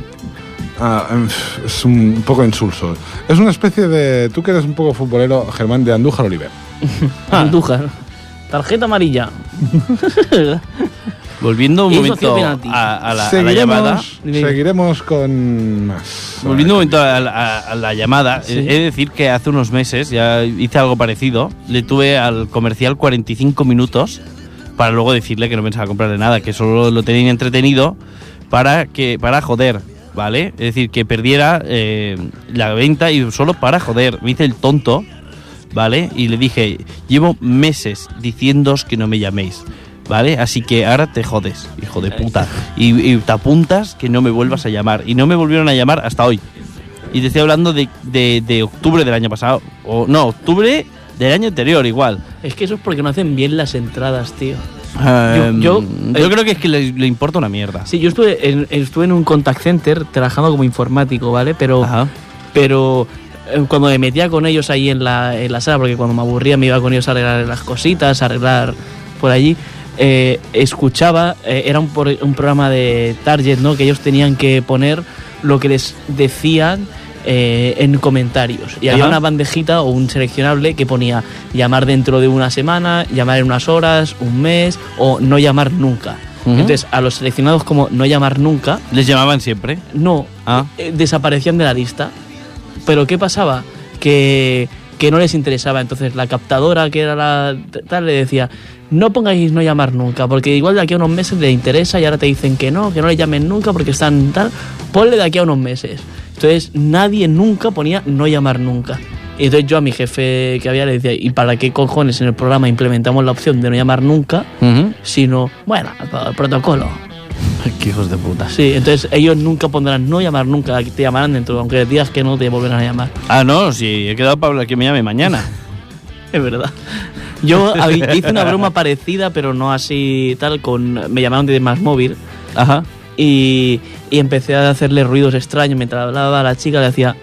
Es un poco insulso. Es una especie de... Tú que eres un poco futbolero, Germán, de Andújar Oliver. Andújar. Tarjeta amarilla. Volviendo un Eso momento hacía penalti. a la llamada. Seguiremos con más. Volviendo un momento a la llamada, Sí. he de decir que hace unos meses ya hice algo parecido. Le tuve al comercial 45 minutos para luego decirle que no pensaba comprarle nada, que solo lo tenía entretenido para joder, ¿vale? Es decir, que perdiera la venta y solo para joder. Me hice el tonto, ¿vale? Y le dije, llevo meses diciéndoos que no me llaméis, ¿vale? Así que ahora te jodes, hijo de puta. Y te apuntas que no me vuelvas a llamar. Y no me volvieron a llamar hasta hoy. Y te estoy hablando de octubre del año pasado. O no, octubre del año anterior igual. Es que eso es porque no hacen bien las entradas, tío. Yo creo que es que le importa una mierda. Sí, yo estuve en un contact center trabajando como informático, ¿vale? Pero Ajá. Cuando me metía con ellos ahí en la sala, porque cuando me aburría me iba con ellos a arreglar las cositas, a arreglar por allí, escuchaba, era un programa de Target, ¿no? Que ellos tenían que poner lo que les decían en comentarios. Y había Ajá. una bandejita o un seleccionable que ponía llamar dentro de una semana, llamar en unas horas, un mes o no llamar nunca. Ujú. Entonces, a los seleccionados como no llamar nunca, Les llamaban siempre. no, Ah. desaparecían de la lista. Pero ¿qué pasaba? Que no les interesaba. Entonces la captadora, que era la tal, le decía, no pongáis no llamar nunca, porque igual de aquí a unos meses les interesa y ahora te dicen que no le llamen nunca porque están tal, ponle de aquí a unos meses. Entonces nadie nunca ponía no llamar nunca. Y entonces yo a mi jefe que había le decía, ¿y para qué cojones en el programa implementamos la opción de no llamar nunca? Sino, bueno, el protocolo. Qué hijos de puta. Sí, entonces ellos nunca pondrán no llamar nunca, te llamarán dentro, aunque digas que no te volverán a llamar. Ah, no, sí, he quedado para que me llame mañana. Es verdad. Yo hice una broma parecida, pero no así tal, me llamaron de Más Móvil Ajá. y empecé a hacerle ruidos extraños mientras hablaba a la chica, le hacía...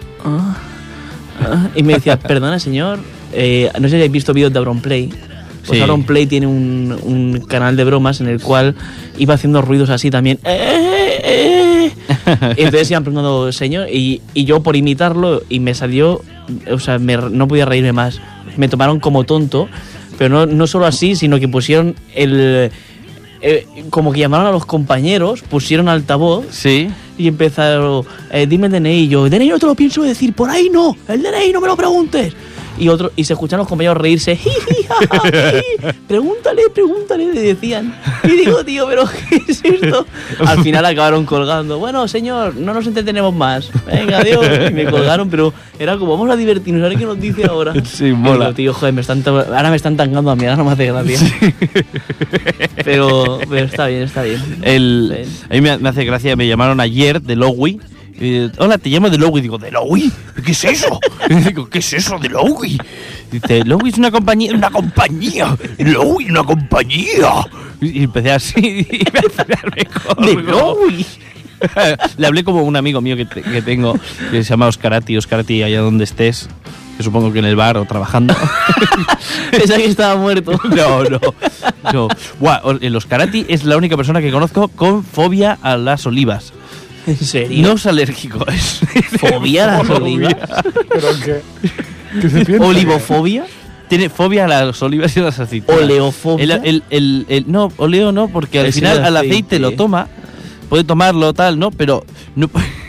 y me decía, perdona señor, no sé si habéis visto vídeos de Auronplay. Pues Sí. Auronplay tiene un canal de bromas en el cual iba haciendo ruidos así también. Y entonces iban preguntando, señor, y yo por imitarlo, y me salió, o sea, no podía reírme más. Me tomaron como tonto, pero no solo así, sino que pusieron como que llamaron a los compañeros, pusieron altavoz Sí. y empezaron, dime el DNI, y yo, DNI no te lo pienso decir, por ahí no, el DNI no me lo preguntes. Y se escuchan los compañeros reírse, "Jiji, jaja, jiji, pregúntale, le decían. Y digo, tío, pero ¿qué es esto? Al final acabaron colgando, bueno, señor, no nos entretenemos más, venga, adiós. Y me colgaron, pero era como, vamos a divertirnos, a ver qué nos dice ahora. Sí, Y mola. digo, tío, joder, ahora me están tangando a mí, ahora no me hace gracia. Pero está bien, está bien. A mí me hace gracia, me llamaron ayer de Lowy. Hola, te llamo de Lowy. Digo, ¿de Lowy? ¿Qué es eso? Y digo, ¿qué es eso de Lowy? Dice, Lowy es una compañía. Lowy, una compañía. Y empecé así y me hace dar mejor. ¡De Lowy! Le hablé como un amigo mío que tengo, que se llama Oscarati, allá donde estés, que supongo que en el bar o trabajando. Pensaba que estaba muerto. No. Buah, el Oscarati es la única persona que conozco con fobia a las olivas. ¿En serio? No es alérgico, es ¿Fobia a las olivas? ¿Pero qué se piensa? ¿Olivofobia? Tiene fobia a las olivas y a las aceitunas. ¿Oleofobia? No, oleo no, porque al Es final el al aceite. aceite lo toma, puede tomarlo tal, ¿no? Pero no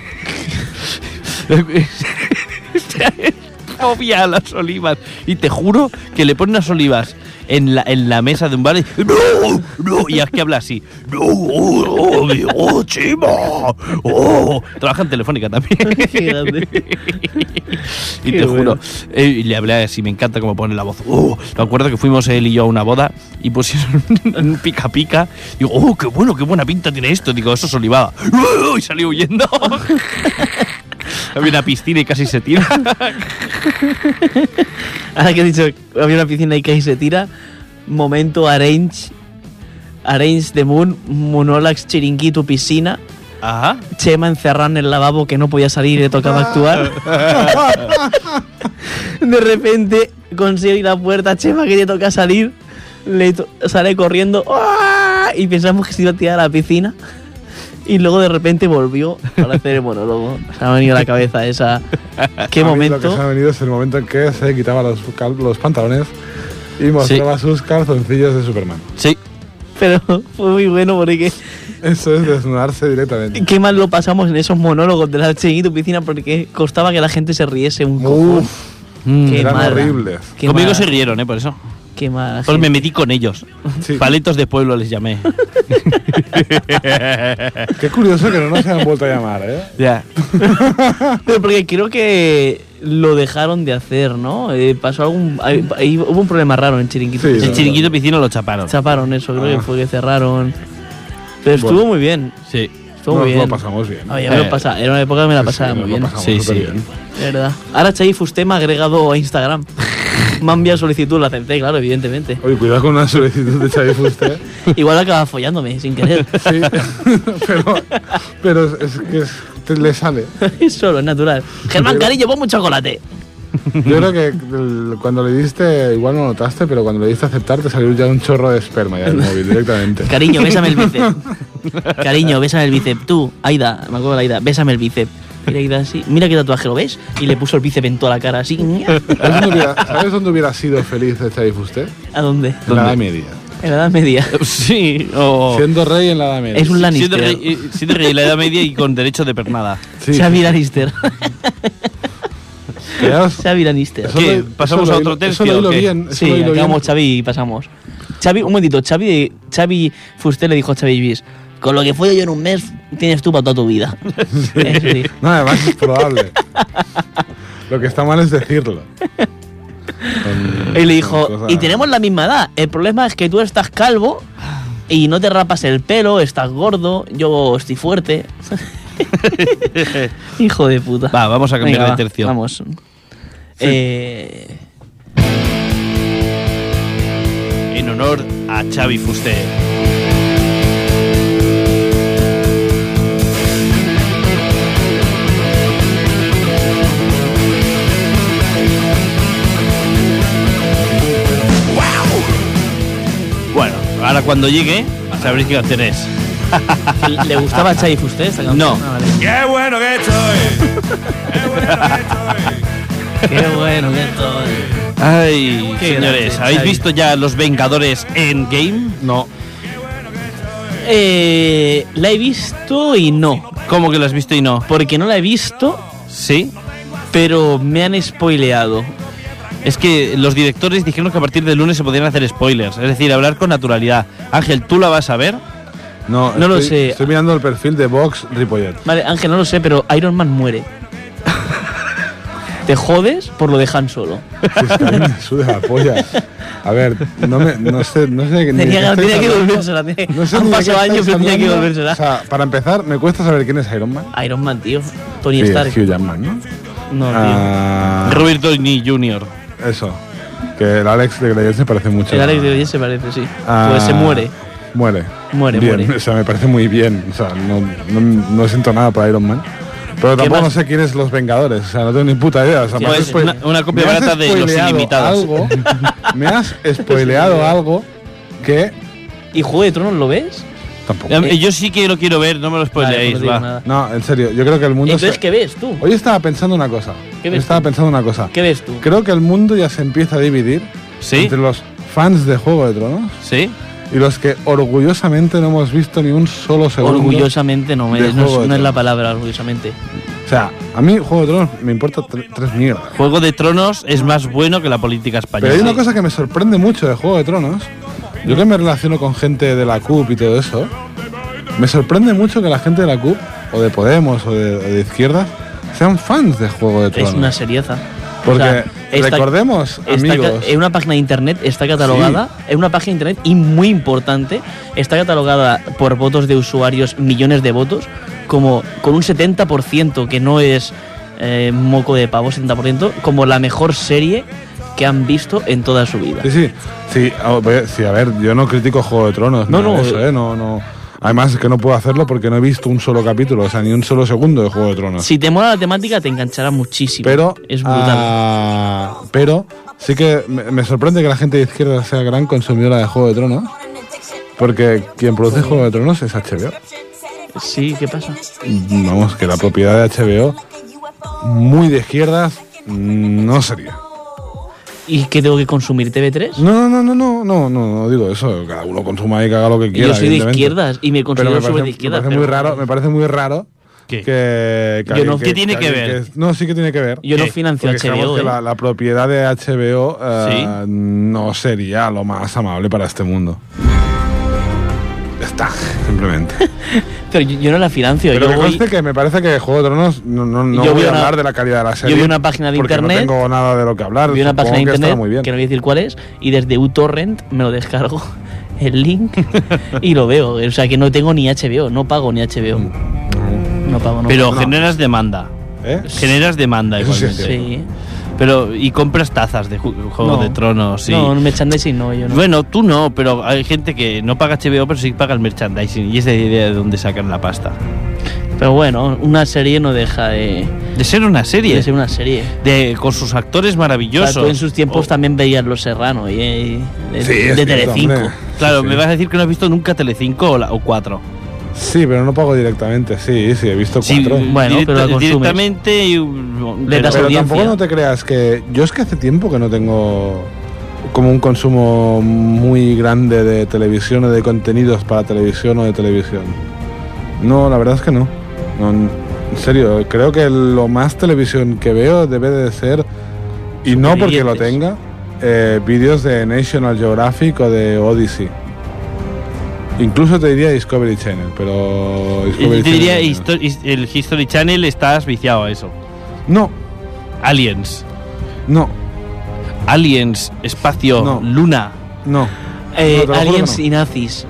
fobia a las olivas. Y te juro que le ponen las olivas en la mesa de un bar y no, y es que habla así. No, Chima. Trabaja en Telefónica también. Qué grande. Y Qué te bueno. juro, y le hablé así, me encanta cómo pone la voz. Me acuerdo que fuimos él y yo a una boda y pusieron un pica pica. Digo, qué buena pinta tiene esto. Digo, eso es olivada. Y salí huyendo. Había una piscina y casi se tira. Ahora que he dicho había una piscina y casi se tira, momento Arrange the Moon, Monolax, chiringuito, piscina. Ajá. Chema encerrada en el lavabo que no podía salir y le tocaba actuar. De repente consigue ir a la puerta, Chema que le toca salir, sale corriendo ¡ah! Y pensamos que se iba a tirar a la piscina. Y luego de repente volvió para hacer el monólogo. Se me ha venido a la cabeza esa. ¿Qué A mí momento? Lo que se me ha venido es el momento en que se quitaba los pantalones y mostraba sus calzoncillos de Superman. Sí. Pero fue muy bueno porque Eso es desnudarse directamente. qué mal lo pasamos en esos monólogos de la chiringuito piscina porque costaba que la gente se riese un cojón. Uf, Qué eran mala. horribles. Qué Conmigo mala. se rieron, por eso. Qué mala. Pues me metí con ellos. Sí. Paletos de pueblo les llamé. Qué curioso que no nos hayan vuelto a llamar, ¿eh? Ya. Pero porque creo que lo dejaron de hacer, ¿no? Pasó ahí hubo un problema raro en Chiringuito. Sí, Piscina. El chiringuito piscino lo chaparon. Chaparon eso, creo Ah. que fue que cerraron. Pero estuvo Bueno. muy bien. Sí. Estuvo Nos muy bien. lo pasamos bien. Oye, me lo pasaba. Era una época que me la pasaba Sí, muy nos lo bien. pasamos Sí, súper sí. bien. De verdad. Ahora Chay Fuste me ha agregado a Instagram. Me ha enviado solicitud, la acepté, claro, evidentemente. Oye, cuidado con una solicitud de Xavi Fuster. Igual acaba follándome sin querer. Sí, pero es que le sale. Es solo, es natural. Germán, cariño, ponme un chocolate. Yo creo que cuando le diste, igual no notaste, pero cuando le diste a aceptar te salió ya un chorro de esperma ya del móvil directamente. Cariño, bésame el bíceps. Cariño, bésame el bíceps. Tú, Aida, me acuerdo de Aida, bésame el bíceps. Mira, Aida así. Mira qué tatuaje, ¿lo ves? Y le puso el bíceps en toda la cara así. ¿Sabes dónde hubiera sido feliz el Xavi Fuster? ¿A dónde? En la Edad Media. En la Edad Media. Sí. O... Siendo rey en la Edad Media. Es un Siendo Lannister. rey en la Edad Media y con derecho de pernada. Sí, Xavi Lannister. Quedaos- Xavi Lannister. Eso ¿Qué? lo- ¿Pasamos eso a lo otro hilo- tercio Eso lo o hilo qué? bien. Eso Sí, lo hilo bien. acabamos Xavi y pasamos. Xavi, un momentito, Xavi Fuster le dijo a Xavi Bis, con lo que fue yo en un mes, tienes tú para toda tu vida. Eso sí. No, además es probable. Lo que está mal es decirlo. Y le dijo, Son cosas- y tenemos la misma edad. El problema es que tú estás calvo y no te rapas el pelo, estás gordo, yo estoy fuerte. Hijo de puta. Va, vamos a cambiar Venga, de tercio. Vamos. En honor a Xavi Fuster. Bueno, ahora cuando llegue, sabréis qué canción es. ¿Le gustaba a Xavi Fuster esta canción? No. Ah, vale. ¡Qué bueno que estoy! ¡Qué bueno que estoy! Qué bueno que estoy. Ay, Qué señores, grande, ¿habéis Xavi. visto ya Los Vengadores Endgame? No. La he visto y no. ¿Cómo que lo has visto y no? Porque no la he visto, Sí. pero me han spoileado. Es que los directores dijeron que a partir del lunes se podían hacer spoilers, es decir, hablar con naturalidad. Ángel, ¿tú la vas a ver? No, No lo estoy- sé. Estoy mirando el perfil de Vox Ripollet. Vale, Ángel, no lo sé, pero Iron Man muere. Te jodes por lo de Han Solo. Si es que a mí me suda la polla. A ver, no sé ni de qué Tenía estáis que hablando. volvérsela. No sé Han ni de pasado qué años, estáis pero tenía que hablando. volvérsela. O sea, para empezar, me cuesta saber quién es Iron Man. Iron Man, tío. Tony Sí, Stark. es Hugh Jackman, ¿no? No, tío. Ah, Robert Downey Jr. eso. Que el Alex de Greyet se parece mucho. El a- Alex de Hoy se parece, sí. Ah, Pues se muere. Muere. Muere, Bien, muere. O sea, me parece muy bien. O sea, no siento nada por Iron Man. Pero tampoco más? no sé quién es Los Vengadores. O sea, no tengo ni puta idea. O sea, Sí, me has pues, spoil- una copia me has barata de Los spoileado Ilimitados. Algo, me has spoileado algo que ¿Y Juego de Tronos lo ves? tampoco. Yo sí que lo quiero ver, no me lo Vale, spoileéis, no te digo va. nada. No, en serio, yo creo que el mundo. Entonces, se- ¿qué ves tú? Hoy estaba pensando una cosa. ¿Qué Hoy ves estaba tú? pensando una cosa. ¿Qué ves tú? Creo que el mundo ya se empieza a dividir ¿Sí? entre los fans de Juego de Tronos ¿Sí? y los que orgullosamente no hemos visto ni un solo segundo. Orgullosamente no, de no, Juego de no es la Tronos. palabra, orgullosamente. O sea, a mí Juego de Tronos me importa tres mierdas. Juego de Tronos es más bueno que la política española. Pero hay una cosa que me sorprende mucho de Juego de Tronos. Yo que me relaciono con gente de la CUP y todo eso, me sorprende mucho que la gente de la CUP, o de Podemos, o de izquierda, sean fans de Juego de Tronos. Es una serieza. Porque O sea, recordemos, amigos, en una página de internet está catalogada, en una página de internet y muy importante, está catalogada por votos de usuarios, millones de votos, como con un 70% que no es moco de pavo, 70%, como la mejor serie que han visto en toda su vida. Sí, a ver, yo no critico Juego de Tronos. No, nada de eso, no. Además es que no puedo hacerlo porque no he visto un solo capítulo, o sea, ni un solo segundo de Juego de Tronos. Si te mola la temática, te enganchará muchísimo. Pero es brutal. Pero sí que me sorprende que la gente de izquierda sea gran consumidora de Juego de Tronos, porque quien produce Juego de Tronos es HBO. Sí, ¿qué pasa? Vamos, que la propiedad de HBO, muy de izquierdas, no sería. ¿Y qué tengo que consumir? ¿TV3? No digo eso. Cada uno consuma y que haga lo que quiera. Yo soy de izquierdas y me considero súper de izquierdas. Me parece muy raro ¿Qué? ¿Qué tiene que ver? No, sí que tiene que ver. Yo no financio Porque sabemos HBO. que la propiedad de HBO ¿Sí? no sería lo más amable para este mundo. Ya está, simplemente. Pero yo no la financio. Pero yo me conste que me parece que Juego de Tronos no Yo voy vi a una- hablar de la calidad de la serie. yo vi una página de porque internet. no tengo nada de lo que hablar. Vi una página de Supongo que estará internet, muy bien. que no voy a decir cuál es, y desde uTorrent me lo descargo el link y lo veo. O sea que no tengo ni HBO, no pago ni HBO. No pago, no Pero pago. generas demanda. ¿Eh? Generas demanda Eso sí es igualmente. Sí. Pero, y compras tazas de Juego No. de Tronos. Sí. No, merchandising no, yo no. Bueno, tú no, pero hay gente que no paga HBO, pero sí paga el merchandising. Y es de idea de dónde sacan la pasta. Pero bueno, una serie no deja de De ser una serie. ser una serie. Con sus actores O sea, maravillosos. tú en sus tiempos Oh, también veías Los Serrano de Sí, es cierto, Telecinco. hombre. Claro, Sí. me vas a decir que no has visto nunca Telecinco o 4. Sí, pero no pago directamente. Sí, he visto 4. Sí, Bueno, pero la consumes. directamente. Le das Pero audiencia. tampoco no te creas que... Yo es que hace tiempo que no tengo como un consumo muy grande de televisión o de contenidos para televisión o de televisión. No, la verdad es que no. En serio, creo que lo más televisión que veo debe de ser, y no porque lo Supervivientes. tenga, vídeos de National Geographic o de Odyssey. Incluso te diría Discovery Channel, pero... Discovery Te diría, Channel el History Channel estás viciado a eso. no. Aliens. No, Aliens, espacio, No. luna. no. No, te lo juro Aliens que no. y nazis.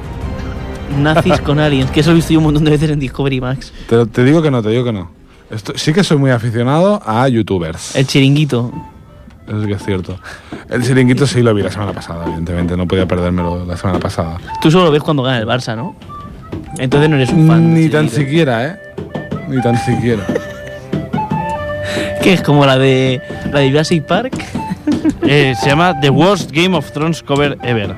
Nazis con aliens, que eso lo he visto yo un montón de veces en Discovery Max. Te digo que no. Sí que soy muy aficionado a youtubers. El chiringuito. Eso sí que es cierto. El chiringuito sí lo vi la semana pasada, evidentemente. No podía perdérmelo la semana pasada. Tú solo lo ves cuando gana el Barça, ¿no? Entonces no eres un fan. Ni del tan chiringuito. siquiera, ¿eh? Ni tan siquiera. Que es como la de Jurassic Park. Se llama The Worst Game of Thrones Cover Ever.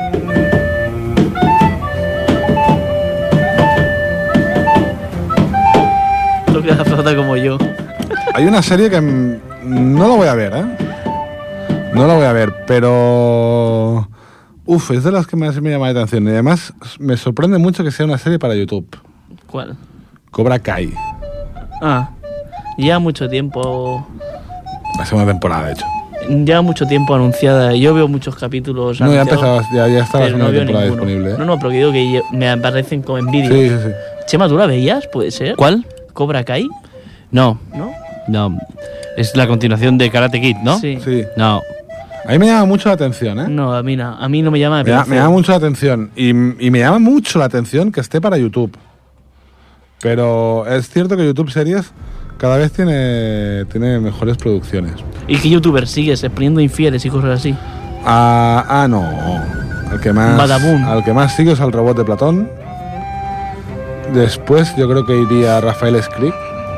Lo que hace falta como yo. Hay una serie que no la voy a ver, ¿eh? No la voy a ver, pero... Uf, es de las que más me llama la atención. Y además me sorprende mucho que sea una serie para YouTube. ¿Cuál? Cobra Kai. Ah, ya mucho tiempo. La segunda temporada, de hecho. Ya mucho tiempo anunciada. Yo veo muchos capítulos. No, ya anunciados, empezaba, ya estaba la pero no segunda veo temporada ninguno. disponible, ¿eh? No, pero que digo que me aparecen como en vídeo. Sí, sí, sí. Chema, ¿tú la veías? ¿Puede ser? ¿Cuál? ¿Cobra Kai? No, ¿No? no. Es la continuación de Karate Kid, ¿no? Sí. Sí. No. A mí me llama mucho la atención, ¿eh? No, a mí no me llama. Me llama mucho la atención. Y me llama mucho la atención que esté para YouTube. Pero es cierto que YouTube Series cada vez tiene mejores producciones. ¿Y qué youtuber sigues? Exponiendo infieles y cosas así. No. Badabun. Al que más sigo es al robot de Platón. Después yo creo que iría a Rafael Script,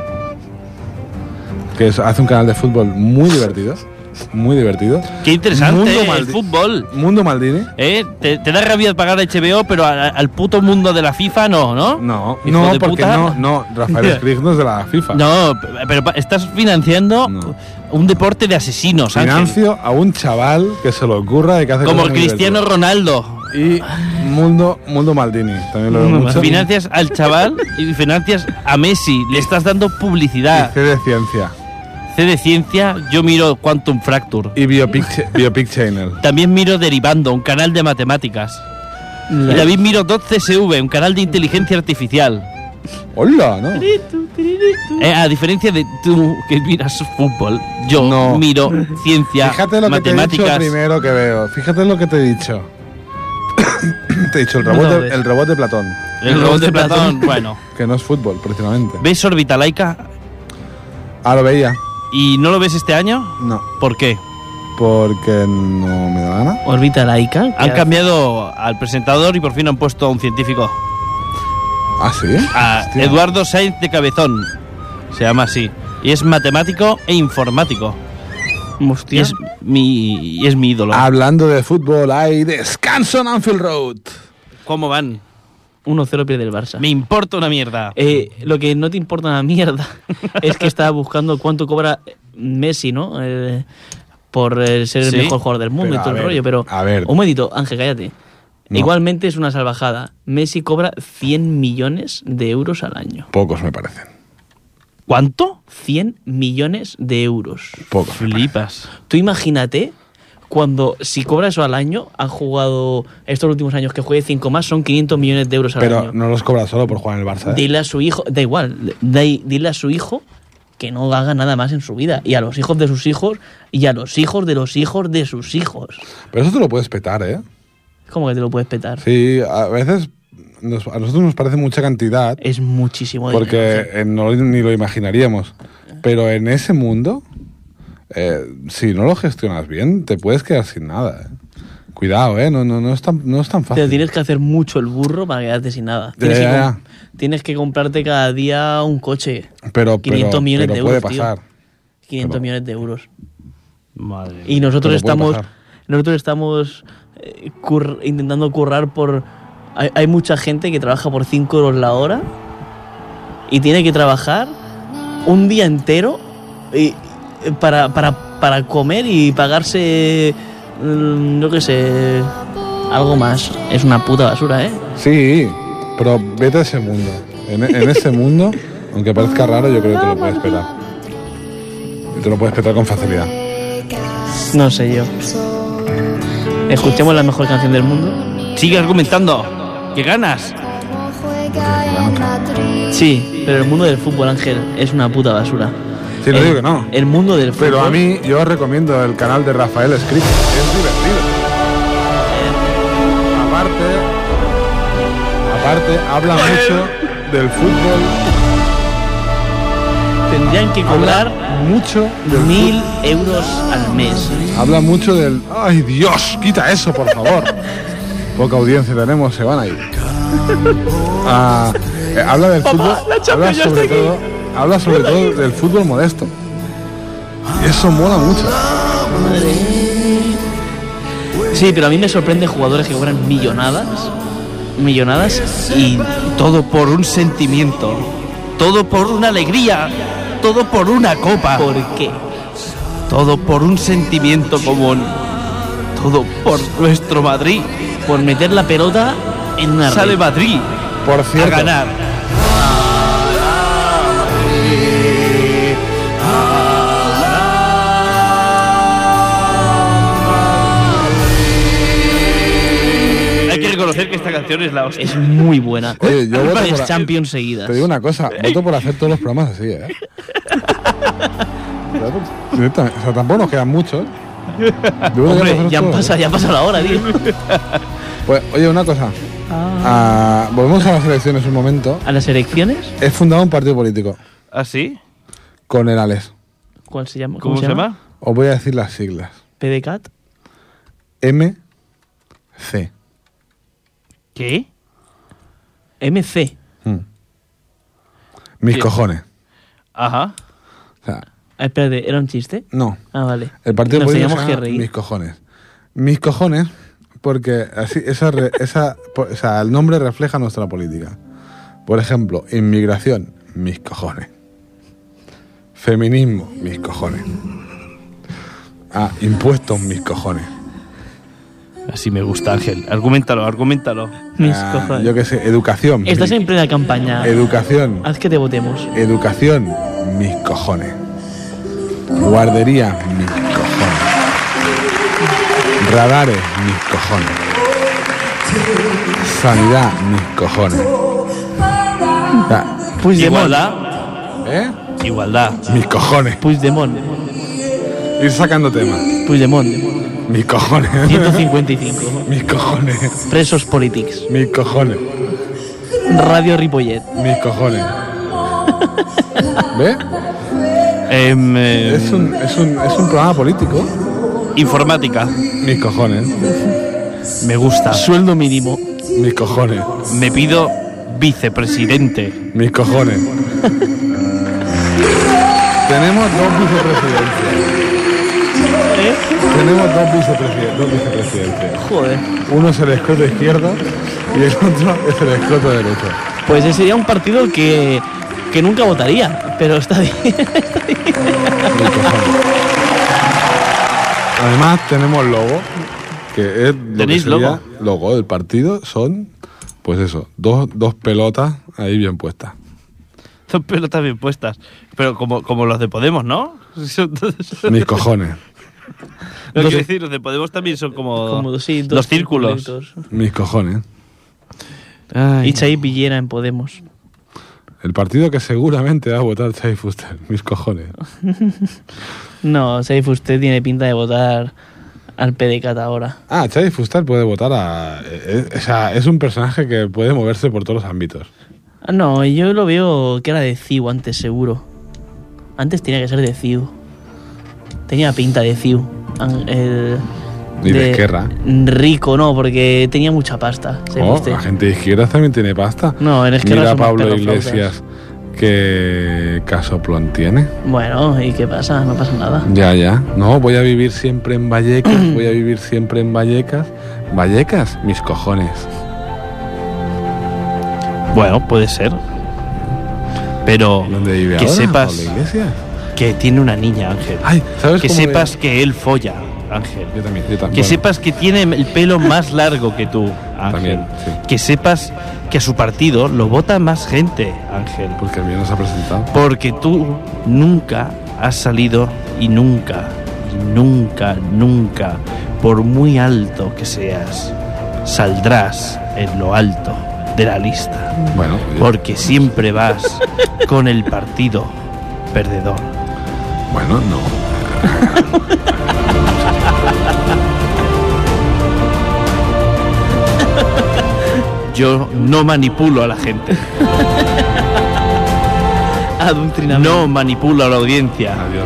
que hace un canal de fútbol muy divertido. Muy divertido. Qué interesante, Mundo el fútbol. Mundo Maldini. Te da rabia pagar HBO, pero al puto mundo de la FIFA no, ¿no? No, Hijo no, de porque puta. no. Rafael Script no es de la FIFA. No, pero estás financiando No. un deporte de asesinos, Ángel. Financio a un chaval que se lo ocurra y que hace Como cosas muy Cristiano Ronaldo. divertidas. Y Mundo Maldini, también lo veo mucho. Financias al chaval y financias a Messi. Le estás dando Y publicidad. C de ciencia. C de ciencia, yo miro Quantum Fracture. Y Biopic Channel. También miro Derivando, un canal de matemáticas. Y también miro .csv, un canal de inteligencia artificial. Hola, ¿no? A diferencia de tú que miras fútbol, yo No. miro ciencia, Fíjate lo que te he dicho matemáticas. primero que veo. Fíjate lo que te he dicho. Te he dicho No lo ves. el robot de Platón, El robot de Platón, bueno. que no es fútbol, precisamente. ¿Ves Orbitalaika? Ah, lo veía. ¿Y no lo ves este año? No, ¿Por qué? porque no me da gana. Órbita laica. Han cambiado al presentador y por fin han puesto a un científico. ¿Ah, sí? A Hostia. Eduardo Sainz de Cabezón. Se llama así. Y es matemático e informático. Y Hostia. es mi ídolo. Hablando de fútbol, hay descanso en Anfield Road. ¿Cómo van? 1-0 pierde el Barça. Me importa una mierda. Lo que no te importa una mierda es que estaba buscando cuánto cobra Messi, ¿no? Por ser el Sí. mejor jugador del mundo Pero, y todo a el ver, rollo. Pero, a ver. un momentito, Ángel, cállate. No. Igualmente es una salvajada. Messi cobra 100 millones de euros al año. Pocos me parecen. ¿Cuánto? 100 millones de euros. Pocos. me Flipas. Tú imagínate cuando, si cobra eso al año, han jugado estos últimos años que juegue 5 más, son 500 millones de euros al Pero año. no los cobra solo por jugar en el Barça. ¿eh? Dile a su hijo, da igual, dile a su hijo que no haga nada más en su vida. Y a los hijos de sus hijos y a los hijos de los hijos de sus hijos. Pero eso te lo puedes petar, ¿eh? ¿Cómo que te lo puedes petar? Sí, a veces a nosotros nos parece mucha cantidad Es muchísimo dinero. porque ni lo imaginaríamos. Pero en ese mundo, si no lo gestionas bien, te puedes quedar sin nada. ¿eh? Cuidado, ¿eh? No es tan Pero fácil. tienes que hacer mucho el burro para quedarte sin nada. Ya, ya. Tienes que comprarte cada día un coche. Pero 500 millones de euros, puede tío. pasar. 500 Pero- millones de euros. Madre mía. Y nosotros Pero puede estamos intentando currar por... Hay mucha gente que trabaja por 5 euros la hora y tiene que trabajar un día entero para comer y pagarse, yo qué sé, algo más. Es una puta basura, ¿eh? Sí, pero vete a ese mundo. En ese mundo, aunque parezca raro, yo creo que te lo puedes petar. Y te lo puedes petar con facilidad. No sé yo. Escuchemos la mejor canción del mundo. Sigue argumentando. ¿Qué ganas? Sí, pero el mundo del fútbol, Ángel, es una puta basura. Sí, no digo que no. El mundo del fútbol... Pero a mí, yo os recomiendo el canal de Rafael Script. Es divertido. Aparte, habla mucho del fútbol. Tendrían que cobrar Mucho del 1.000 euros al mes. Habla mucho del... ¡Ay, Dios! ¡Quita eso, por favor! Poca audiencia tenemos, se van a ir. Habla del fútbol... Habla sobre todo del fútbol modesto. Y eso mola mucho. Sí, pero a mí me sorprende jugadores que cobran millonadas y Todo por un sentimiento. Todo por una alegría. Todo por una copa. ¿por qué? Todo por un sentimiento común. Todo por nuestro Madrid. Por meter la pelota en una Sale red. Madrid Por a cierto, ganar. Hay que reconocer que esta canción es la hostia. Es muy buena. Oye, yo voto Varias por la- Champions seguidas. te digo una cosa, voto por hacer todos los programas así, ¿eh? Directamente. O sea, tampoco nos quedan muchos. Hombre, ya ha pasado la hora, tío. Pues, oye, una cosa. Volvemos a las elecciones un momento. ¿A las elecciones? He fundado un partido político ¿Ah, sí? con el Alex. ¿Cuál se llama? ¿Cómo se llama? Os voy a decir las siglas. ¿PDCAT? MC. ¿Qué? MC. Mis ¿Qué? cojones. Ajá. O sea, Espérate, ¿era un chiste? no. Ah, vale. El partido Nos político teníamos se que llama reír. Mis cojones. Mis cojones, porque así o sea, el nombre refleja nuestra política. Por ejemplo, inmigración, mis cojones. Feminismo, mis cojones. Impuestos, mis cojones. Así me gusta, Ángel. Argumentalo. Mis cojones. Yo qué sé, educación. Estás en plena campaña. Educación. Haz que te votemos. Educación, mis cojones. Guardería, mis cojones. Radares, mis cojones. Sanidad, mis cojones. O sea, Puigdemont. ¿eh? Igualdad. Mis cojones. Puigdemont. Ir sacando temas. Puigdemont. Mis cojones. 155. Mis cojones. Presos polítics. Mis cojones. Radio Ripollet. Mis cojones. ¿Ves? Es un programa político. Informática. Mis cojones. Me gusta. Sueldo mínimo. Mis cojones. Me pido vicepresidente. Mis cojones. Tenemos dos vicepresidencias. Tenemos dos vicepresidentes. Joder. Uno es el escroto izquierdo y el otro es el escroto derecho. Pues ese sería un partido que nunca votaría, pero está bien. Mis cojones. Además tenemos logo, que es lo ¿Tenéis que sería logo? logo del partido. Son, pues eso, dos pelotas ahí bien puestas. Son pelotas bien puestas. Pero como los de Podemos, ¿no? Mis cojones. No, quiero decir, los de Podemos también son como sí, los círculos. circulitos. Mis cojones. Ay, Y Chay Villera en Podemos. El partido que seguramente va a votar Xavi Fuster. Mis cojones. No, Saif, usted tiene pinta de votar al PDCAT ahora. Ah, Xavi Fuster puede votar a... o sea, es un personaje que puede moverse por todos los ámbitos. Ah, no, yo lo veo que era de CIU antes, seguro. Antes tenía que ser de CIU. Tenía pinta de CIU. Y de Esquerra. Rico, no, porque tenía mucha pasta. Saif, usted. La gente de izquierda también tiene pasta. No, en Esquerra Mira a somos Pablo perroflautas. Iglesias, qué casoplón tiene. Bueno, ¿y qué pasa? No pasa nada. Ya. No, voy a vivir siempre en Vallecas, voy a vivir siempre en Vallecas. Vallecas, mis cojones. bueno, puede ser. Pero ¿Dónde vive que ahora, sepas Pablo Iglesias? que tiene una niña, Ángel. Ay, ¿sabes Que cómo sepas que él folla, Ángel. Yo también. Que Bueno, sepas que tiene el pelo más largo que tú, Ángel. También, sí. Que sepas que a su partido lo vota más gente, Ángel. Porque el mío no se ha presentado. Porque tú nunca has salido y nunca, por muy alto que seas, saldrás en lo alto de la lista. Bueno, Porque siempre vas con el partido perdedor. bueno, no. Yo no manipulo a la gente. Adoctrinamiento. No manipulo a la audiencia. Adiós,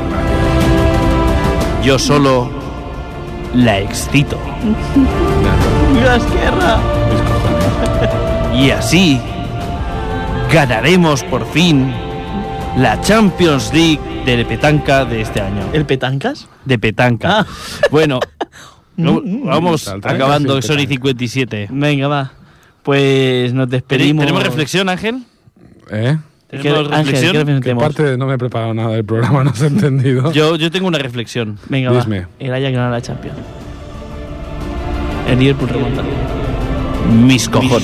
Yo solo la excito. ¡Viva Esquerra! mis cojones. Y así ganaremos por fin la Champions League de petanca de este año. ¿El Petancas? De petanca. Ah. Bueno, vamos Saltar acabando, casi que son y petanca. 57. Venga, va. Pues nos despedimos. ¿Tenemos reflexión, Ángel? ¿Eh? ¿Qué- ¿Tenemos Ángel, reflexión? ¿qué reflexión Que tenemos? parte de no me he preparado nada del programa, no se ha entendido. Yo tengo una reflexión. Venga, Dime. va. El Ajax gana la Champions. El Liverpool remonta. Mis cojones.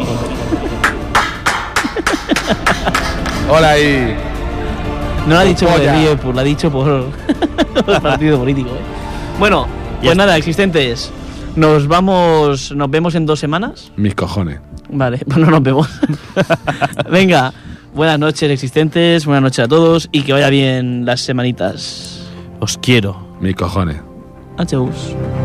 Hola ahí. No lo ha dicho por Polla. el Liverpool, lo ha dicho por el partido político. Bueno, pues está. nada, existentes. Nos vemos en 2 semanas. Mis cojones. Vale, pues no nos vemos. Venga, buenas noches, existentes, buenas noches a todos y que vaya bien las semanitas. Os quiero. Mis cojones. Adiós.